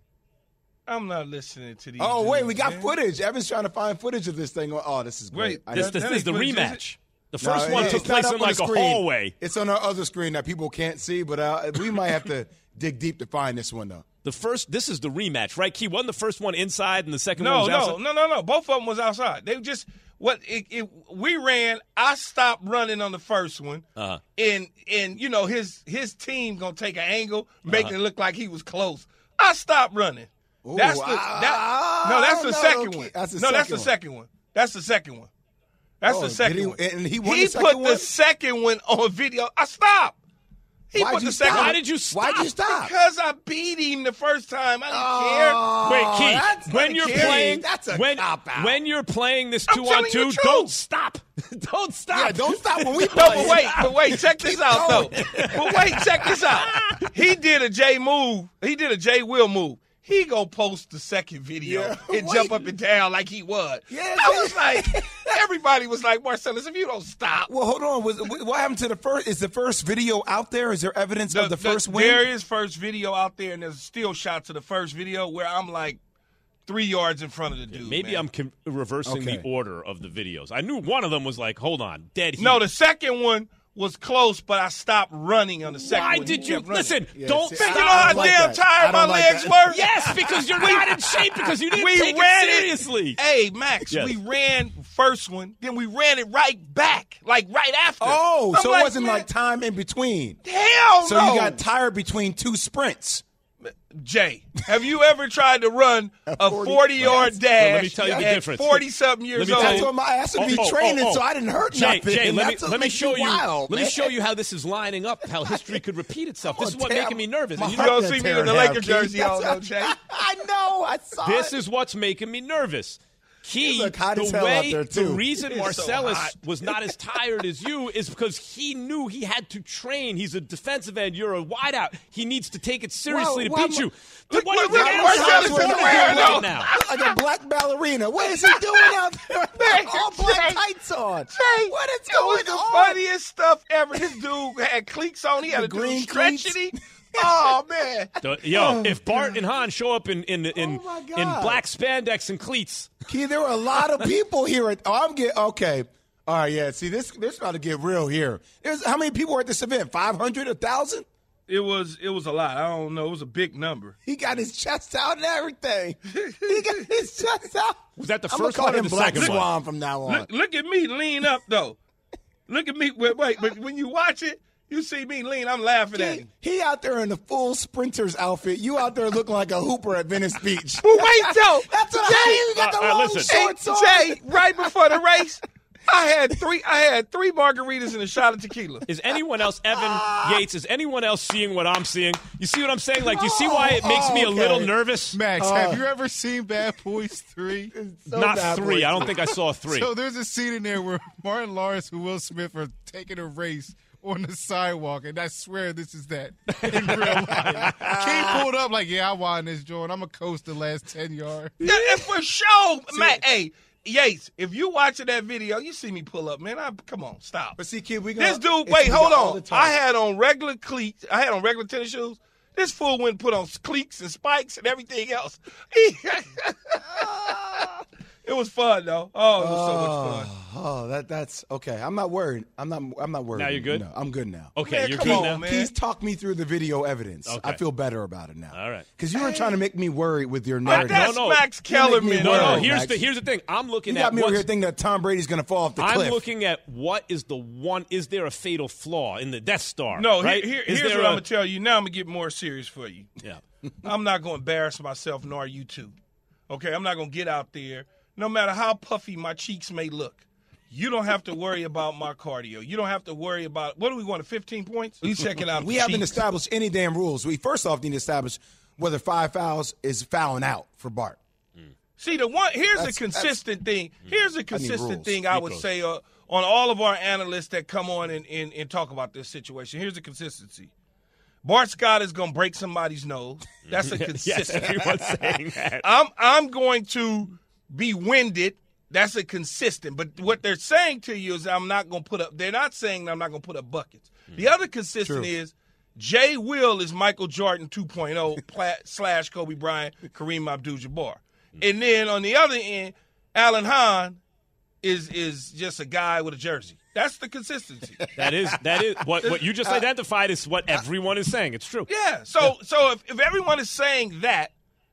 Speaker 9: I'm not listening to these.
Speaker 8: Oh wait,
Speaker 9: dudes,
Speaker 8: we got
Speaker 9: man.
Speaker 8: footage. Evan's trying to find footage of this thing. Oh, this is great.
Speaker 9: Wait,
Speaker 8: I
Speaker 7: This,
Speaker 8: know.
Speaker 7: this,
Speaker 9: That
Speaker 7: this is the
Speaker 9: ain't footage, is
Speaker 7: rematch. The
Speaker 8: No,
Speaker 7: first
Speaker 8: it-
Speaker 7: one
Speaker 8: it's
Speaker 7: took
Speaker 8: not
Speaker 7: place
Speaker 8: up
Speaker 7: in
Speaker 8: on
Speaker 7: like
Speaker 8: the
Speaker 7: a
Speaker 8: screen.
Speaker 7: hallway.
Speaker 8: It's on our other screen that people can't see, but uh, we might have to dig deep to find this one though.
Speaker 7: The first, this is the rematch, right? Key wasn't the first one inside, and the second one
Speaker 9: No,
Speaker 7: was
Speaker 9: no,
Speaker 7: outside.
Speaker 9: no, no, no. Both of them was outside. They just what it, it, we ran. I stopped running on the first one,
Speaker 7: Uh-huh.
Speaker 9: and and you know his his team gonna take an angle, making
Speaker 7: Uh-huh.
Speaker 9: it look like he was close. I stopped running.
Speaker 8: Ooh,
Speaker 9: that's the
Speaker 8: I-
Speaker 9: that, no, that's the
Speaker 8: no,
Speaker 9: second
Speaker 8: okay.
Speaker 9: one.
Speaker 8: That's the
Speaker 9: no, that's
Speaker 8: second
Speaker 9: the
Speaker 8: one.
Speaker 9: second one. That's the second one. That's
Speaker 8: Oh,
Speaker 9: the
Speaker 8: did
Speaker 9: second
Speaker 8: he-
Speaker 9: one.
Speaker 8: and he won
Speaker 9: he
Speaker 8: the second
Speaker 9: put
Speaker 8: one?
Speaker 9: the second one on video. I stopped. He
Speaker 8: Why'd
Speaker 9: put
Speaker 8: you
Speaker 9: the second
Speaker 8: stop?
Speaker 9: one.
Speaker 7: Why did you stop?
Speaker 8: Why'd you stop?
Speaker 9: Because I beat him the first time. I didn't
Speaker 8: Oh,
Speaker 7: Wait, Key,
Speaker 8: that's
Speaker 7: when
Speaker 8: not
Speaker 7: you're
Speaker 8: Key.
Speaker 7: playing,
Speaker 8: That's a
Speaker 7: when,
Speaker 8: cop-out.
Speaker 7: when you're playing this
Speaker 9: I'm
Speaker 7: two
Speaker 9: telling
Speaker 7: on
Speaker 9: you
Speaker 7: two,
Speaker 9: the
Speaker 7: don't
Speaker 9: truth.
Speaker 7: stop. Don't stop.
Speaker 8: Yeah, don't stop when we
Speaker 9: No,
Speaker 8: play.
Speaker 9: but wait, but wait, check this
Speaker 8: Keep
Speaker 9: out
Speaker 8: going.
Speaker 9: though. But wait, check this out. He did a J move. He did a J Will move. He gonna post the second video
Speaker 8: Yeah,
Speaker 9: and
Speaker 8: wait.
Speaker 9: jump up and down like he was.
Speaker 8: Yeah,
Speaker 9: I
Speaker 8: yeah.
Speaker 9: was like, everybody was like, Marcellus, if you don't stop.
Speaker 8: Well, hold on. Was, what happened to the first? Is the first video out there? Is there evidence of the first win?
Speaker 9: There is first video out there, and there's still shots of the first video where I'm like three yards in front of the dude.
Speaker 7: Maybe
Speaker 9: man.
Speaker 7: I'm com- reversing
Speaker 8: Okay.
Speaker 7: the order of the videos. I knew one of them was like, hold on, dead heat.
Speaker 9: No, the second one was close, but I stopped running on the second
Speaker 7: Why
Speaker 9: one.
Speaker 7: did
Speaker 9: He
Speaker 7: you
Speaker 9: kept running.
Speaker 7: listen?
Speaker 8: Yeah,
Speaker 7: don't
Speaker 8: see,
Speaker 9: Think
Speaker 7: stop.
Speaker 9: you know how
Speaker 8: I don't like
Speaker 9: damn
Speaker 8: that.
Speaker 9: tired
Speaker 8: I
Speaker 9: my
Speaker 8: don't like
Speaker 9: legs
Speaker 8: that.
Speaker 9: were?
Speaker 7: Yes, because you're not in shape because you didn't
Speaker 9: we
Speaker 7: take
Speaker 9: ran
Speaker 7: it seriously.
Speaker 9: Hey, Max,
Speaker 7: Yes.
Speaker 9: we ran first one, then we ran it right back, like right after.
Speaker 8: Oh,
Speaker 9: I'm
Speaker 8: so
Speaker 9: like,
Speaker 8: it wasn't
Speaker 9: man,
Speaker 8: like time in between.
Speaker 9: hell
Speaker 8: So
Speaker 9: no.
Speaker 8: you got tired between two sprints.
Speaker 9: Jay, have you ever tried to run a
Speaker 8: forty
Speaker 9: forty-yard
Speaker 7: Well,
Speaker 9: dash
Speaker 7: let me tell you the
Speaker 9: at
Speaker 7: difference.
Speaker 9: forty-something years
Speaker 7: Let me
Speaker 9: old?
Speaker 7: tell
Speaker 8: That's
Speaker 7: you-
Speaker 8: what my ass would be
Speaker 7: Oh, oh,
Speaker 8: training,
Speaker 7: oh, oh.
Speaker 8: so I didn't hurt
Speaker 7: Jay,
Speaker 8: nothing.
Speaker 7: Jay, let me
Speaker 8: That's what
Speaker 7: let me
Speaker 8: makes
Speaker 7: show you.
Speaker 8: wild,
Speaker 7: let me
Speaker 8: man.
Speaker 7: show you how this is lining up. How history could repeat itself.
Speaker 8: I'm
Speaker 7: This is
Speaker 8: gonna
Speaker 7: what
Speaker 8: tear
Speaker 7: making me nervous.
Speaker 8: my
Speaker 7: And you
Speaker 9: You
Speaker 7: know,
Speaker 8: heart
Speaker 9: don't
Speaker 8: gonna
Speaker 9: see me
Speaker 8: tear
Speaker 9: in the
Speaker 8: in half,
Speaker 9: Laker
Speaker 8: Keith.
Speaker 9: jersey
Speaker 8: That's
Speaker 9: on, though,
Speaker 8: what-
Speaker 9: Jay.
Speaker 8: I know. I saw
Speaker 7: this
Speaker 8: it.
Speaker 7: is what's making me nervous. He,
Speaker 8: He look hot
Speaker 7: the
Speaker 8: as hell
Speaker 7: way,
Speaker 8: out there, too.
Speaker 7: the reason
Speaker 9: He's so
Speaker 7: Marcellus
Speaker 9: hot.
Speaker 7: was not as tired as you is because he knew he had to train. He's a defensive end. You're a wideout. He needs to take it seriously
Speaker 8: Why-
Speaker 7: to
Speaker 8: why
Speaker 7: beat you.
Speaker 9: Look-
Speaker 7: what
Speaker 9: look-
Speaker 7: do you
Speaker 9: look
Speaker 7: think
Speaker 9: at Marcellus
Speaker 7: Marcellus
Speaker 9: in
Speaker 7: is
Speaker 9: the
Speaker 7: doing
Speaker 9: air,
Speaker 7: right
Speaker 9: though.
Speaker 7: now?
Speaker 8: Like a black ballerina. What is he doing out there? All black tights on.
Speaker 9: Jay,
Speaker 8: What is
Speaker 9: it was
Speaker 8: going
Speaker 9: the
Speaker 8: on?
Speaker 9: funniest stuff ever. This dude had cleats on. He had
Speaker 8: The
Speaker 9: a
Speaker 8: green
Speaker 9: green stretchity.
Speaker 8: cleats.
Speaker 9: Oh man!
Speaker 7: The- Yo, if Bart and Han show up in in in,
Speaker 8: Oh, my
Speaker 7: in
Speaker 8: God.
Speaker 7: black spandex and cleats,
Speaker 8: Key, there were a lot of people here. At, oh, I'm getting okay. All right, yeah. See, this this about to get real here. There's how many people were at this event? Five hundred, a thousand.
Speaker 9: It was it was a lot. I don't know. It was a big number.
Speaker 8: He got his chest out and everything. He got his chest out.
Speaker 7: was that the
Speaker 8: I'm
Speaker 7: first
Speaker 8: gonna call
Speaker 7: one or
Speaker 8: him
Speaker 7: the
Speaker 8: Black
Speaker 7: second one?
Speaker 8: Swan from now on.
Speaker 9: Look, look at me lean up though. Look at me. Wait, wait, but when you watch it, you see me lean. I'm laughing at
Speaker 8: He,
Speaker 9: him.
Speaker 8: he out there in the full sprinter's outfit. You out there looking like a hooper at Venice Beach.
Speaker 9: But wait, though.
Speaker 8: That's what I mean. You got the
Speaker 7: Uh, uh,
Speaker 8: long
Speaker 7: listen.
Speaker 8: shorts on.
Speaker 9: Jay, right before the race, I had three. I had three margaritas and a shot of tequila.
Speaker 7: Is anyone else, Evan Yates, is anyone else seeing what I'm seeing? You see what I'm saying? Like, you see why it makes
Speaker 8: Oh,
Speaker 7: me a
Speaker 8: okay.
Speaker 7: little nervous?
Speaker 22: Max,
Speaker 8: Uh,
Speaker 22: have you ever seen Bad Boys three?
Speaker 8: So
Speaker 7: Not
Speaker 8: bad,
Speaker 7: three.
Speaker 8: boy.
Speaker 7: I don't think I saw three.
Speaker 22: So there's a scene in there where Martin Lawrence and Will Smith are taking a race on the sidewalk, and I swear this is that in real life. King pulled up like, yeah, I won this joint. I'm going to coast the last ten yards.
Speaker 9: Yeah, and for sure, man. Hey, Yates, if you watching that video, you see me pull up, man. I come on, stop.
Speaker 8: But see, kid, we gonna,
Speaker 9: This dude,
Speaker 8: it's-
Speaker 9: wait,
Speaker 8: we
Speaker 9: hold
Speaker 8: got all
Speaker 9: on.
Speaker 8: the time.
Speaker 9: I had on regular cleats. I had on regular tennis shoes. This fool went and put on cleats and spikes and everything else. He- it was fun though. Oh, it was so much fun.
Speaker 8: Oh, that that's okay. I'm not worried. I'm not. I'm not worried.
Speaker 7: Now you're good?
Speaker 8: No, I'm good now.
Speaker 7: Okay,
Speaker 9: Man,
Speaker 7: you're
Speaker 9: come
Speaker 7: good
Speaker 9: on,
Speaker 7: now?
Speaker 9: man.
Speaker 8: Please talk me through the video evidence.
Speaker 7: Okay.
Speaker 8: I feel better about it now.
Speaker 7: All right.
Speaker 8: Because you were trying to make me worried with your
Speaker 9: But
Speaker 8: narrative.
Speaker 9: that's
Speaker 7: no.
Speaker 9: Max
Speaker 8: You make me
Speaker 9: Kellerman.
Speaker 7: No, no,
Speaker 8: worried,
Speaker 9: though.
Speaker 7: here's
Speaker 8: Max.
Speaker 7: the here's the thing. I'm looking
Speaker 8: You
Speaker 7: at
Speaker 8: got me over
Speaker 7: what's-
Speaker 8: here thinking that Tom Brady's going to fall off the
Speaker 7: I'm
Speaker 8: cliff.
Speaker 7: looking at what is the one. Is there a fatal flaw in the Death Star?
Speaker 9: No,
Speaker 7: right?
Speaker 9: here,
Speaker 7: Is
Speaker 9: here's
Speaker 7: there
Speaker 9: what I'm
Speaker 7: a-
Speaker 9: gonna tell you. Now I'm gonna get more serious for you.
Speaker 7: Yeah.
Speaker 9: I'm not gonna embarrass myself, nor you two. Okay, I'm not gonna get out there. No matter how puffy my cheeks may look, you don't have to worry about my cardio. You don't have to worry about what do we want? fifteen points? We checking out.
Speaker 8: we
Speaker 9: the
Speaker 8: haven't
Speaker 9: cheeks.
Speaker 8: established any damn rules. We first off need to establish whether five fouls is fouling out for Bart.
Speaker 9: See, the one here's
Speaker 8: That's-
Speaker 9: a consistent thing. Here's a consistent
Speaker 8: rules.
Speaker 9: thing I would
Speaker 7: Because-
Speaker 9: say uh, on all of our analysts that come on and, and, and talk about this situation. Here's the consistency. Bart Scott is going to break somebody's nose. That's a
Speaker 7: Yes,
Speaker 9: consistency.
Speaker 7: everyone's saying that.
Speaker 9: I'm I'm going to be winded. That's a consistent. But what they're saying to you is I'm not going to put up. They're not saying that I'm not going to put up buckets. The other consistent
Speaker 8: True.
Speaker 9: is Jay Will is Michael Jordan two point oh pla- slash Kobe Bryant, Kareem Abdul-Jabbar. And then on the other end, Alan Hahn is is just a guy with a jersey. That's the consistency.
Speaker 7: That is that is what what you
Speaker 9: Uh,
Speaker 7: just identified is what everyone is saying. It's true.
Speaker 9: Yeah. So so if, if everyone is saying that,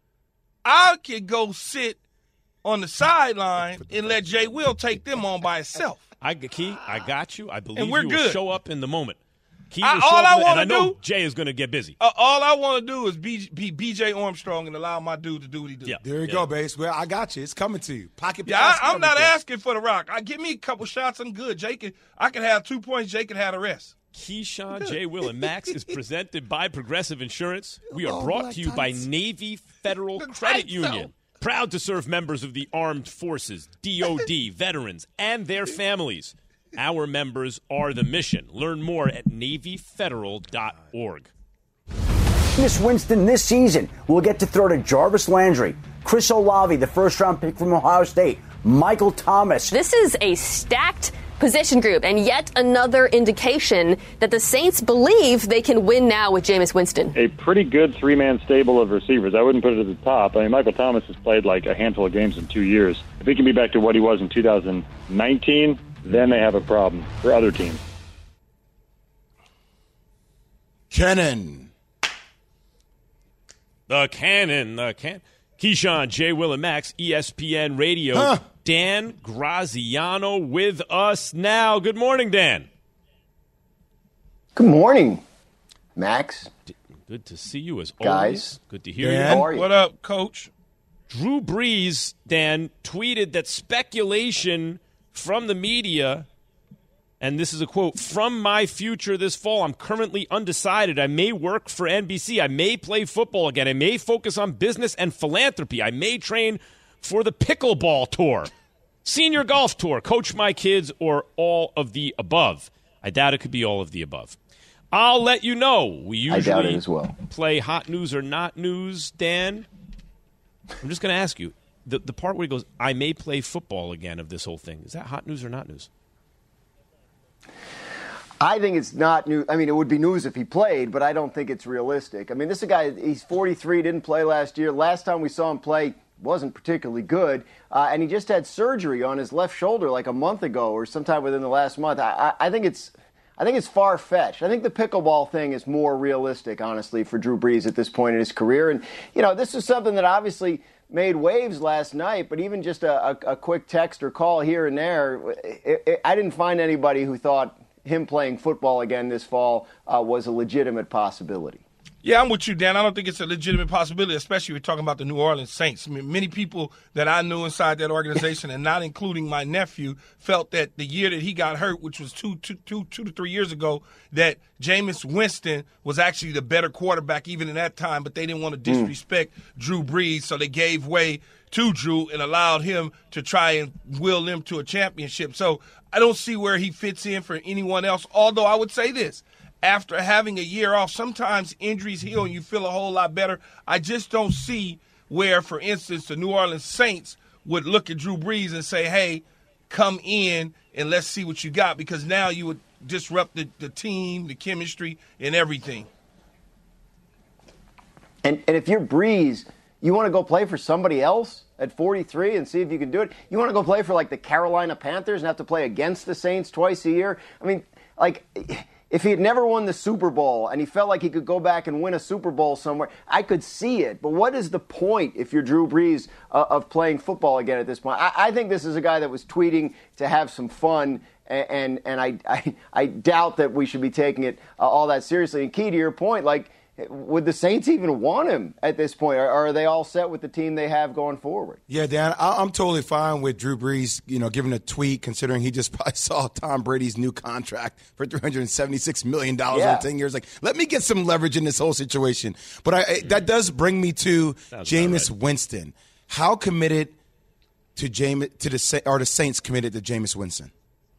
Speaker 9: I could go sit on the sideline and let Jay Will take them on by himself.
Speaker 7: I Key, I got you. I believe
Speaker 9: And we're
Speaker 7: you will
Speaker 9: good.
Speaker 7: show up in the moment. Key
Speaker 9: I-
Speaker 7: will show
Speaker 9: all
Speaker 7: up
Speaker 9: I
Speaker 7: in the-
Speaker 9: wanna
Speaker 7: and I know
Speaker 9: do-
Speaker 7: Jay is going to get busy.
Speaker 9: Uh, all I want to do is be, be B J Armstrong and allow my dude to do what he do.
Speaker 7: Yeah.
Speaker 8: There you
Speaker 7: Yeah.
Speaker 8: go, base. Well, I got you. It's coming to you. Pocket
Speaker 9: Yeah,
Speaker 8: pass.
Speaker 9: I, I'm not
Speaker 8: everything.
Speaker 9: asking for the rock. I give me a couple shots. I'm good. Jay can, I can have two points. Jay can have the rest.
Speaker 7: Keyshawn, J. Will, and Max is presented by Progressive Insurance. We are
Speaker 8: Oh,
Speaker 7: brought
Speaker 8: black
Speaker 7: to you by
Speaker 8: tights.
Speaker 7: Navy Federal
Speaker 9: The
Speaker 7: Credit
Speaker 9: tights,
Speaker 7: Union. Proud to serve members of the armed forces, D O D, veterans, and their families. Our members are the mission. Learn more at navy federal dot org.
Speaker 12: Jameis Winston this season will get to throw to Jarvis Landry, Chris Olave, the first-round pick from Ohio State, Michael Thomas.
Speaker 1: This is a stacked position group, and yet another indication that the Saints believe they can win now with Jameis Winston.
Speaker 2: A pretty good three-man stable of receivers. I wouldn't put it at the top. I mean, Michael Thomas has played like a handful of games in two years. If he can be back to what he was in two thousand nineteen, then they have a problem for other teams.
Speaker 8: Cannon.
Speaker 7: The Cannon, the Can. Keyshawn, J. Will, and Max, E S P N Radio.
Speaker 8: Huh.
Speaker 7: Dan Graziano with us now. Good morning, Dan.
Speaker 4: Good morning, Max.
Speaker 7: Good to see you as
Speaker 4: Guys.
Speaker 7: always. Good to hear
Speaker 8: Dan.
Speaker 7: you.
Speaker 4: How are you?
Speaker 9: What up, Coach?
Speaker 7: Drew Brees, Dan, tweeted that speculation from the media, and this is a quote, "From my future this fall, I'm currently undecided. I may work for N B C. I may play football again. I may focus on business and philanthropy. I may train for the pickleball tour, senior golf tour, coach my kids, or all of the above? I doubt it could be all of the above. I'll let you know. We usually
Speaker 4: I doubt it as well.
Speaker 7: play hot news or not news, Dan. I'm just going to ask you, the, the part where he goes, I may play football again of this whole thing, is that hot news or not news?
Speaker 4: I think it's not new. I mean, it would be news if he played, but I don't think it's realistic. I mean, this is a guy, he's forty-three, didn't play last year. Last time we saw him play, wasn't particularly good, uh, and he just had surgery on his left shoulder like a month ago or sometime within the last month. I, I, I think it's I think it's far-fetched. I think the pickleball thing is more realistic, honestly, for Drew Brees at this point in his career. And, you know, this is something that obviously made waves last night, but even just a, a, a quick text or call here and there, it, it, I didn't find anybody who thought him playing football again this fall uh, was a legitimate possibility.
Speaker 9: Yeah, I'm with you, Dan. I don't think it's a legitimate possibility, especially if we're talking about the New Orleans Saints. I mean, many people that I knew inside that organization, and not including my nephew, felt that the year that he got hurt, which was two, two, two, two to three years ago, that Jameis Winston was actually the better quarterback even in that time, but they didn't want to disrespect mm. Drew Brees, so they gave way to Drew and allowed him to try and will them to a championship. So I don't see where he fits in for anyone else, although I would say this. After having a year off, sometimes injuries heal and you feel a whole lot better. I just don't see where, for instance, the New Orleans Saints would look at Drew Brees and say, hey, come in and let's see what you got, because now you would disrupt the, the team, the chemistry, and everything.
Speaker 4: And, and if you're Brees, you want to go play for somebody else at forty-three and see if you can do it? You want to go play for, like, the Carolina Panthers and have to play against the Saints twice a year? I mean, like – if he had never won the Super Bowl and he felt like he could go back and win a Super Bowl somewhere, I could see it. But what is the point, if you're Drew Brees, uh, of playing football again at this point? I, I think this is a guy that was tweeting to have some fun, and and, and I, I I doubt that we should be taking it uh, all that seriously. And Key, to your point, like, would the Saints even want him at this point, or are they all set with the team they have going forward?
Speaker 8: Yeah, Dan, I'm totally fine with Drew Brees, you know, giving a tweet, considering he just probably saw Tom Brady's new contract for three hundred seventy-six million dollars yeah. over ten years. Like, let me get some leverage in this whole situation. But I, that does bring me to Sounds Jameis right. Winston. How committed to Jameis to the are the Saints committed to Jameis Winston?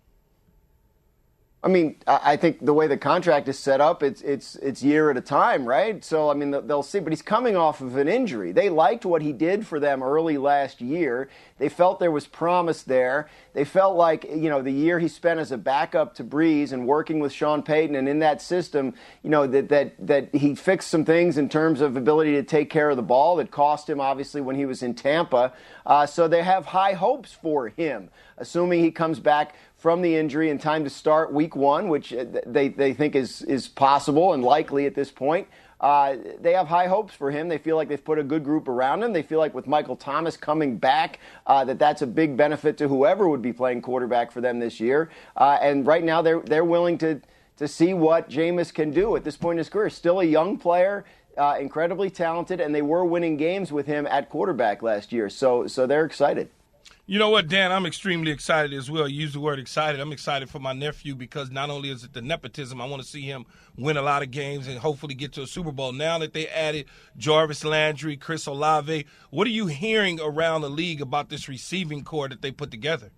Speaker 4: I mean, I think the way the contract is set up, it's it's it's year at a time, right? So, I mean, they'll see. But he's coming off of an injury. They liked what he did for them early last year. They felt there was promise there. They felt like, you know, the year he spent as a backup to Brees and working with Sean Payton and in that system, you know, that that that he fixed some things in terms of ability to take care of the ball that cost him, obviously, when he was in Tampa. Uh, so they have high hopes for him, assuming he comes back from the injury in time to start week one, which they, they think is, is possible and likely at this point. Uh, they have high hopes for him. They feel like they've put a good group around him. They feel like with Michael Thomas coming back, uh, that that's a big benefit to whoever would be playing quarterback for them this year. Uh, and right now they're they're willing to to see what Jameis can do at this point in his career. Still a young player, uh, incredibly talented, and they were winning games with him at quarterback last year. So so they're excited.
Speaker 9: You know what, Dan? I'm extremely excited as well. You use the word excited. I'm excited for my nephew because not only is it the nepotism, I want to see him win a lot of games and hopefully get to a Super Bowl. Now that they added Jarvis Landry, Chris Olave, what are you hearing around the league about this receiving core that they put together?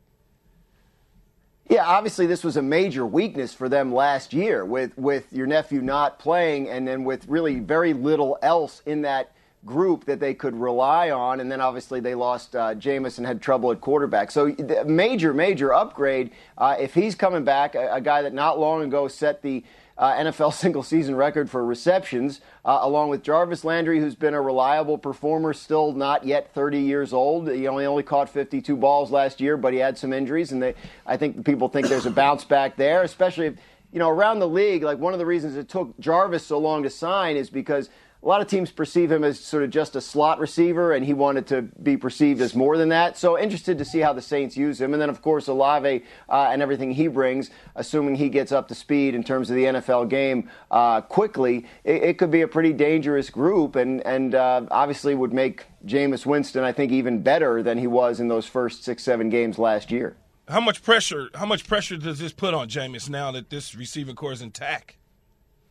Speaker 4: Yeah, obviously this was a major weakness for them last year with, with your nephew not playing and then with really very little else in that group that they could rely on, and then obviously they lost uh, Jameis and had trouble at quarterback. So major, major upgrade. Uh, if he's coming back, a, a guy that not long ago set the uh, N F L single-season record for receptions, uh, along with Jarvis Landry, who's been a reliable performer, still not yet thirty years old. He only only caught fifty-two balls last year, but he had some injuries, and they, I think people think there's a bounce back there, especially if, you know, around the league, like one of the reasons it took Jarvis so long to sign is because a lot of teams perceive him as sort of just a slot receiver, and he wanted to be perceived as more than that. So interested to see how the Saints use him. And then, of course, Olave uh, and everything he brings, assuming he gets up to speed in terms of the N F L game uh, quickly, it, it could be a pretty dangerous group and, and uh, obviously would make Jameis Winston, I think, even better than he was in those first six, seven games last year.
Speaker 9: How much pressure, how much pressure does this put on Jameis now that this receiving core is intact?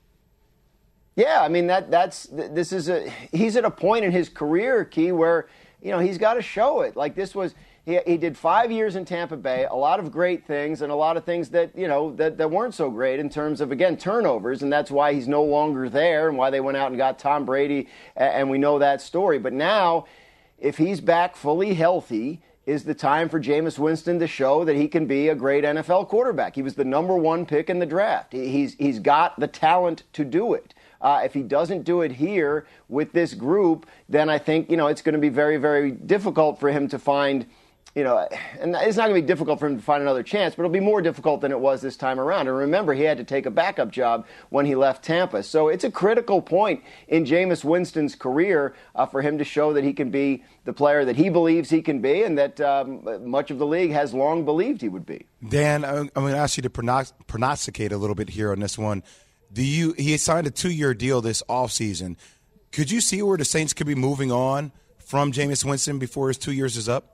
Speaker 4: Yeah, I mean, that that's this is a he's at a point in his career, Key, where you know, he's got to show it. Like this was, he, he did five years in Tampa Bay, a lot of great things and a lot of things that, you know, that, that weren't so great in terms of, again, turnovers. And that's why he's no longer there and why they went out and got Tom Brady. And we know that story. But now, if he's back fully healthy, is the time for Jameis Winston to show that he can be a great N F L quarterback. He was the number one pick in the draft. He's He's got the talent to do it. Uh, if he doesn't do it here with this group, then I think, you know, it's going to be very, very difficult for him to find, you know, and it's not going to be difficult for him to find another chance, but it'll be more difficult than it was this time around. And remember, he had to take a backup job when he left Tampa. So it's a critical point in Jameis Winston's career uh, for him to show that he can be the player that he believes he can be and that um, much of the league has long believed he would be.
Speaker 8: Dan, I'm going to ask you to pronos- prognosticate a little bit here on this one. Do you? He signed a two-year deal this offseason. Could you see where the Saints could be moving on from Jameis Winston before his two years is up?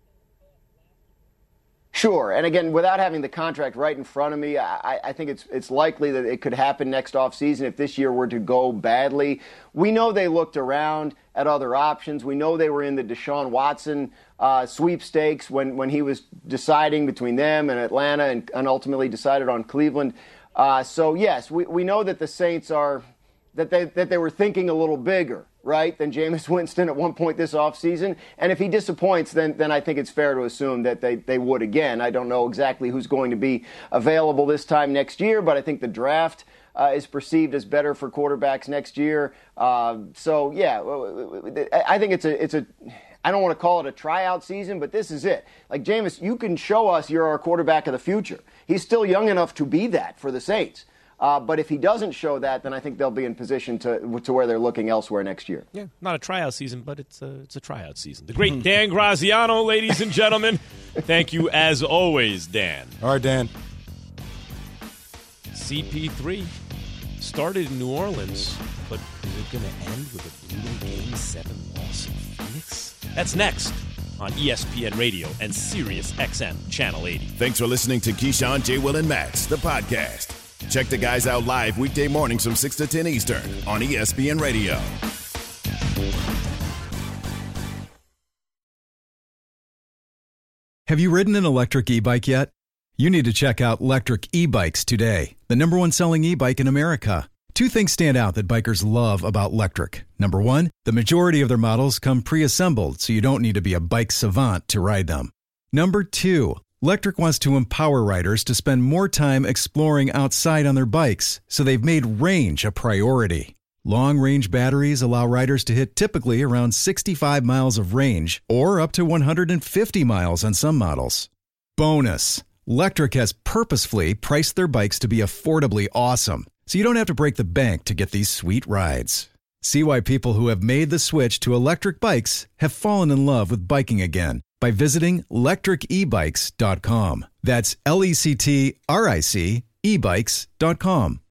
Speaker 4: Sure. And again, without having the contract right in front of me, I, I think it's it's likely that it could happen next offseason if this year were to go badly. We know they looked around at other options. We know they were in the Deshaun Watson uh, sweepstakes when, when he was deciding between them and Atlanta and, and ultimately decided on Cleveland. Uh, so, yes, we, we know that the Saints are that they that they were thinking a little bigger, right, than Jameis Winston at one point this offseason. And if he disappoints, then then I think it's fair to assume that they, they would again. I don't know exactly who's going to be available this time next year, but I think the draft uh, is perceived as better for quarterbacks next year. Uh, so, yeah, I think it's a it's a I don't want to call it a tryout season, but this is it. Like, Jameis, you can show us you're our quarterback of the future. He's still young enough to be that for the Saints. Uh, but if he doesn't show that, then I think they'll be in position to to where they're looking elsewhere next year.
Speaker 7: Yeah, not a tryout season, but it's a, it's a tryout season. The great Dan Graziano, ladies and gentlemen. Thank you, as always, Dan.
Speaker 8: All right, Dan.
Speaker 7: C P three started in New Orleans, but is it going to end with a brutal Game seven loss in Phoenix? That's next on E S P N Radio and Sirius X M Channel eighty.
Speaker 6: Thanks for listening to Keyshawn, J. Will, and Max, the podcast. Check the guys out live weekday mornings from six to ten Eastern on E S P N Radio.
Speaker 18: Have you ridden an electric e-bike yet? You need to check out Lectric E-Bikes today, the number one selling e-bike in America. Two things stand out that bikers love about Lectric. Number one, the majority of their models come pre-assembled, so you don't need to be a bike savant to ride them. Number two, Lectric wants to empower riders to spend more time exploring outside on their bikes, so they've made range a priority. Long-range batteries allow riders to hit typically around sixty-five miles of range, or up to one hundred fifty miles on some models. Bonus, Lectric has purposefully priced their bikes to be affordably awesome, so you don't have to break the bank to get these sweet rides. See why people who have made the switch to electric bikes have fallen in love with biking again by visiting lectric e bikes dot com. That's L E C T R I C e bikes dot com.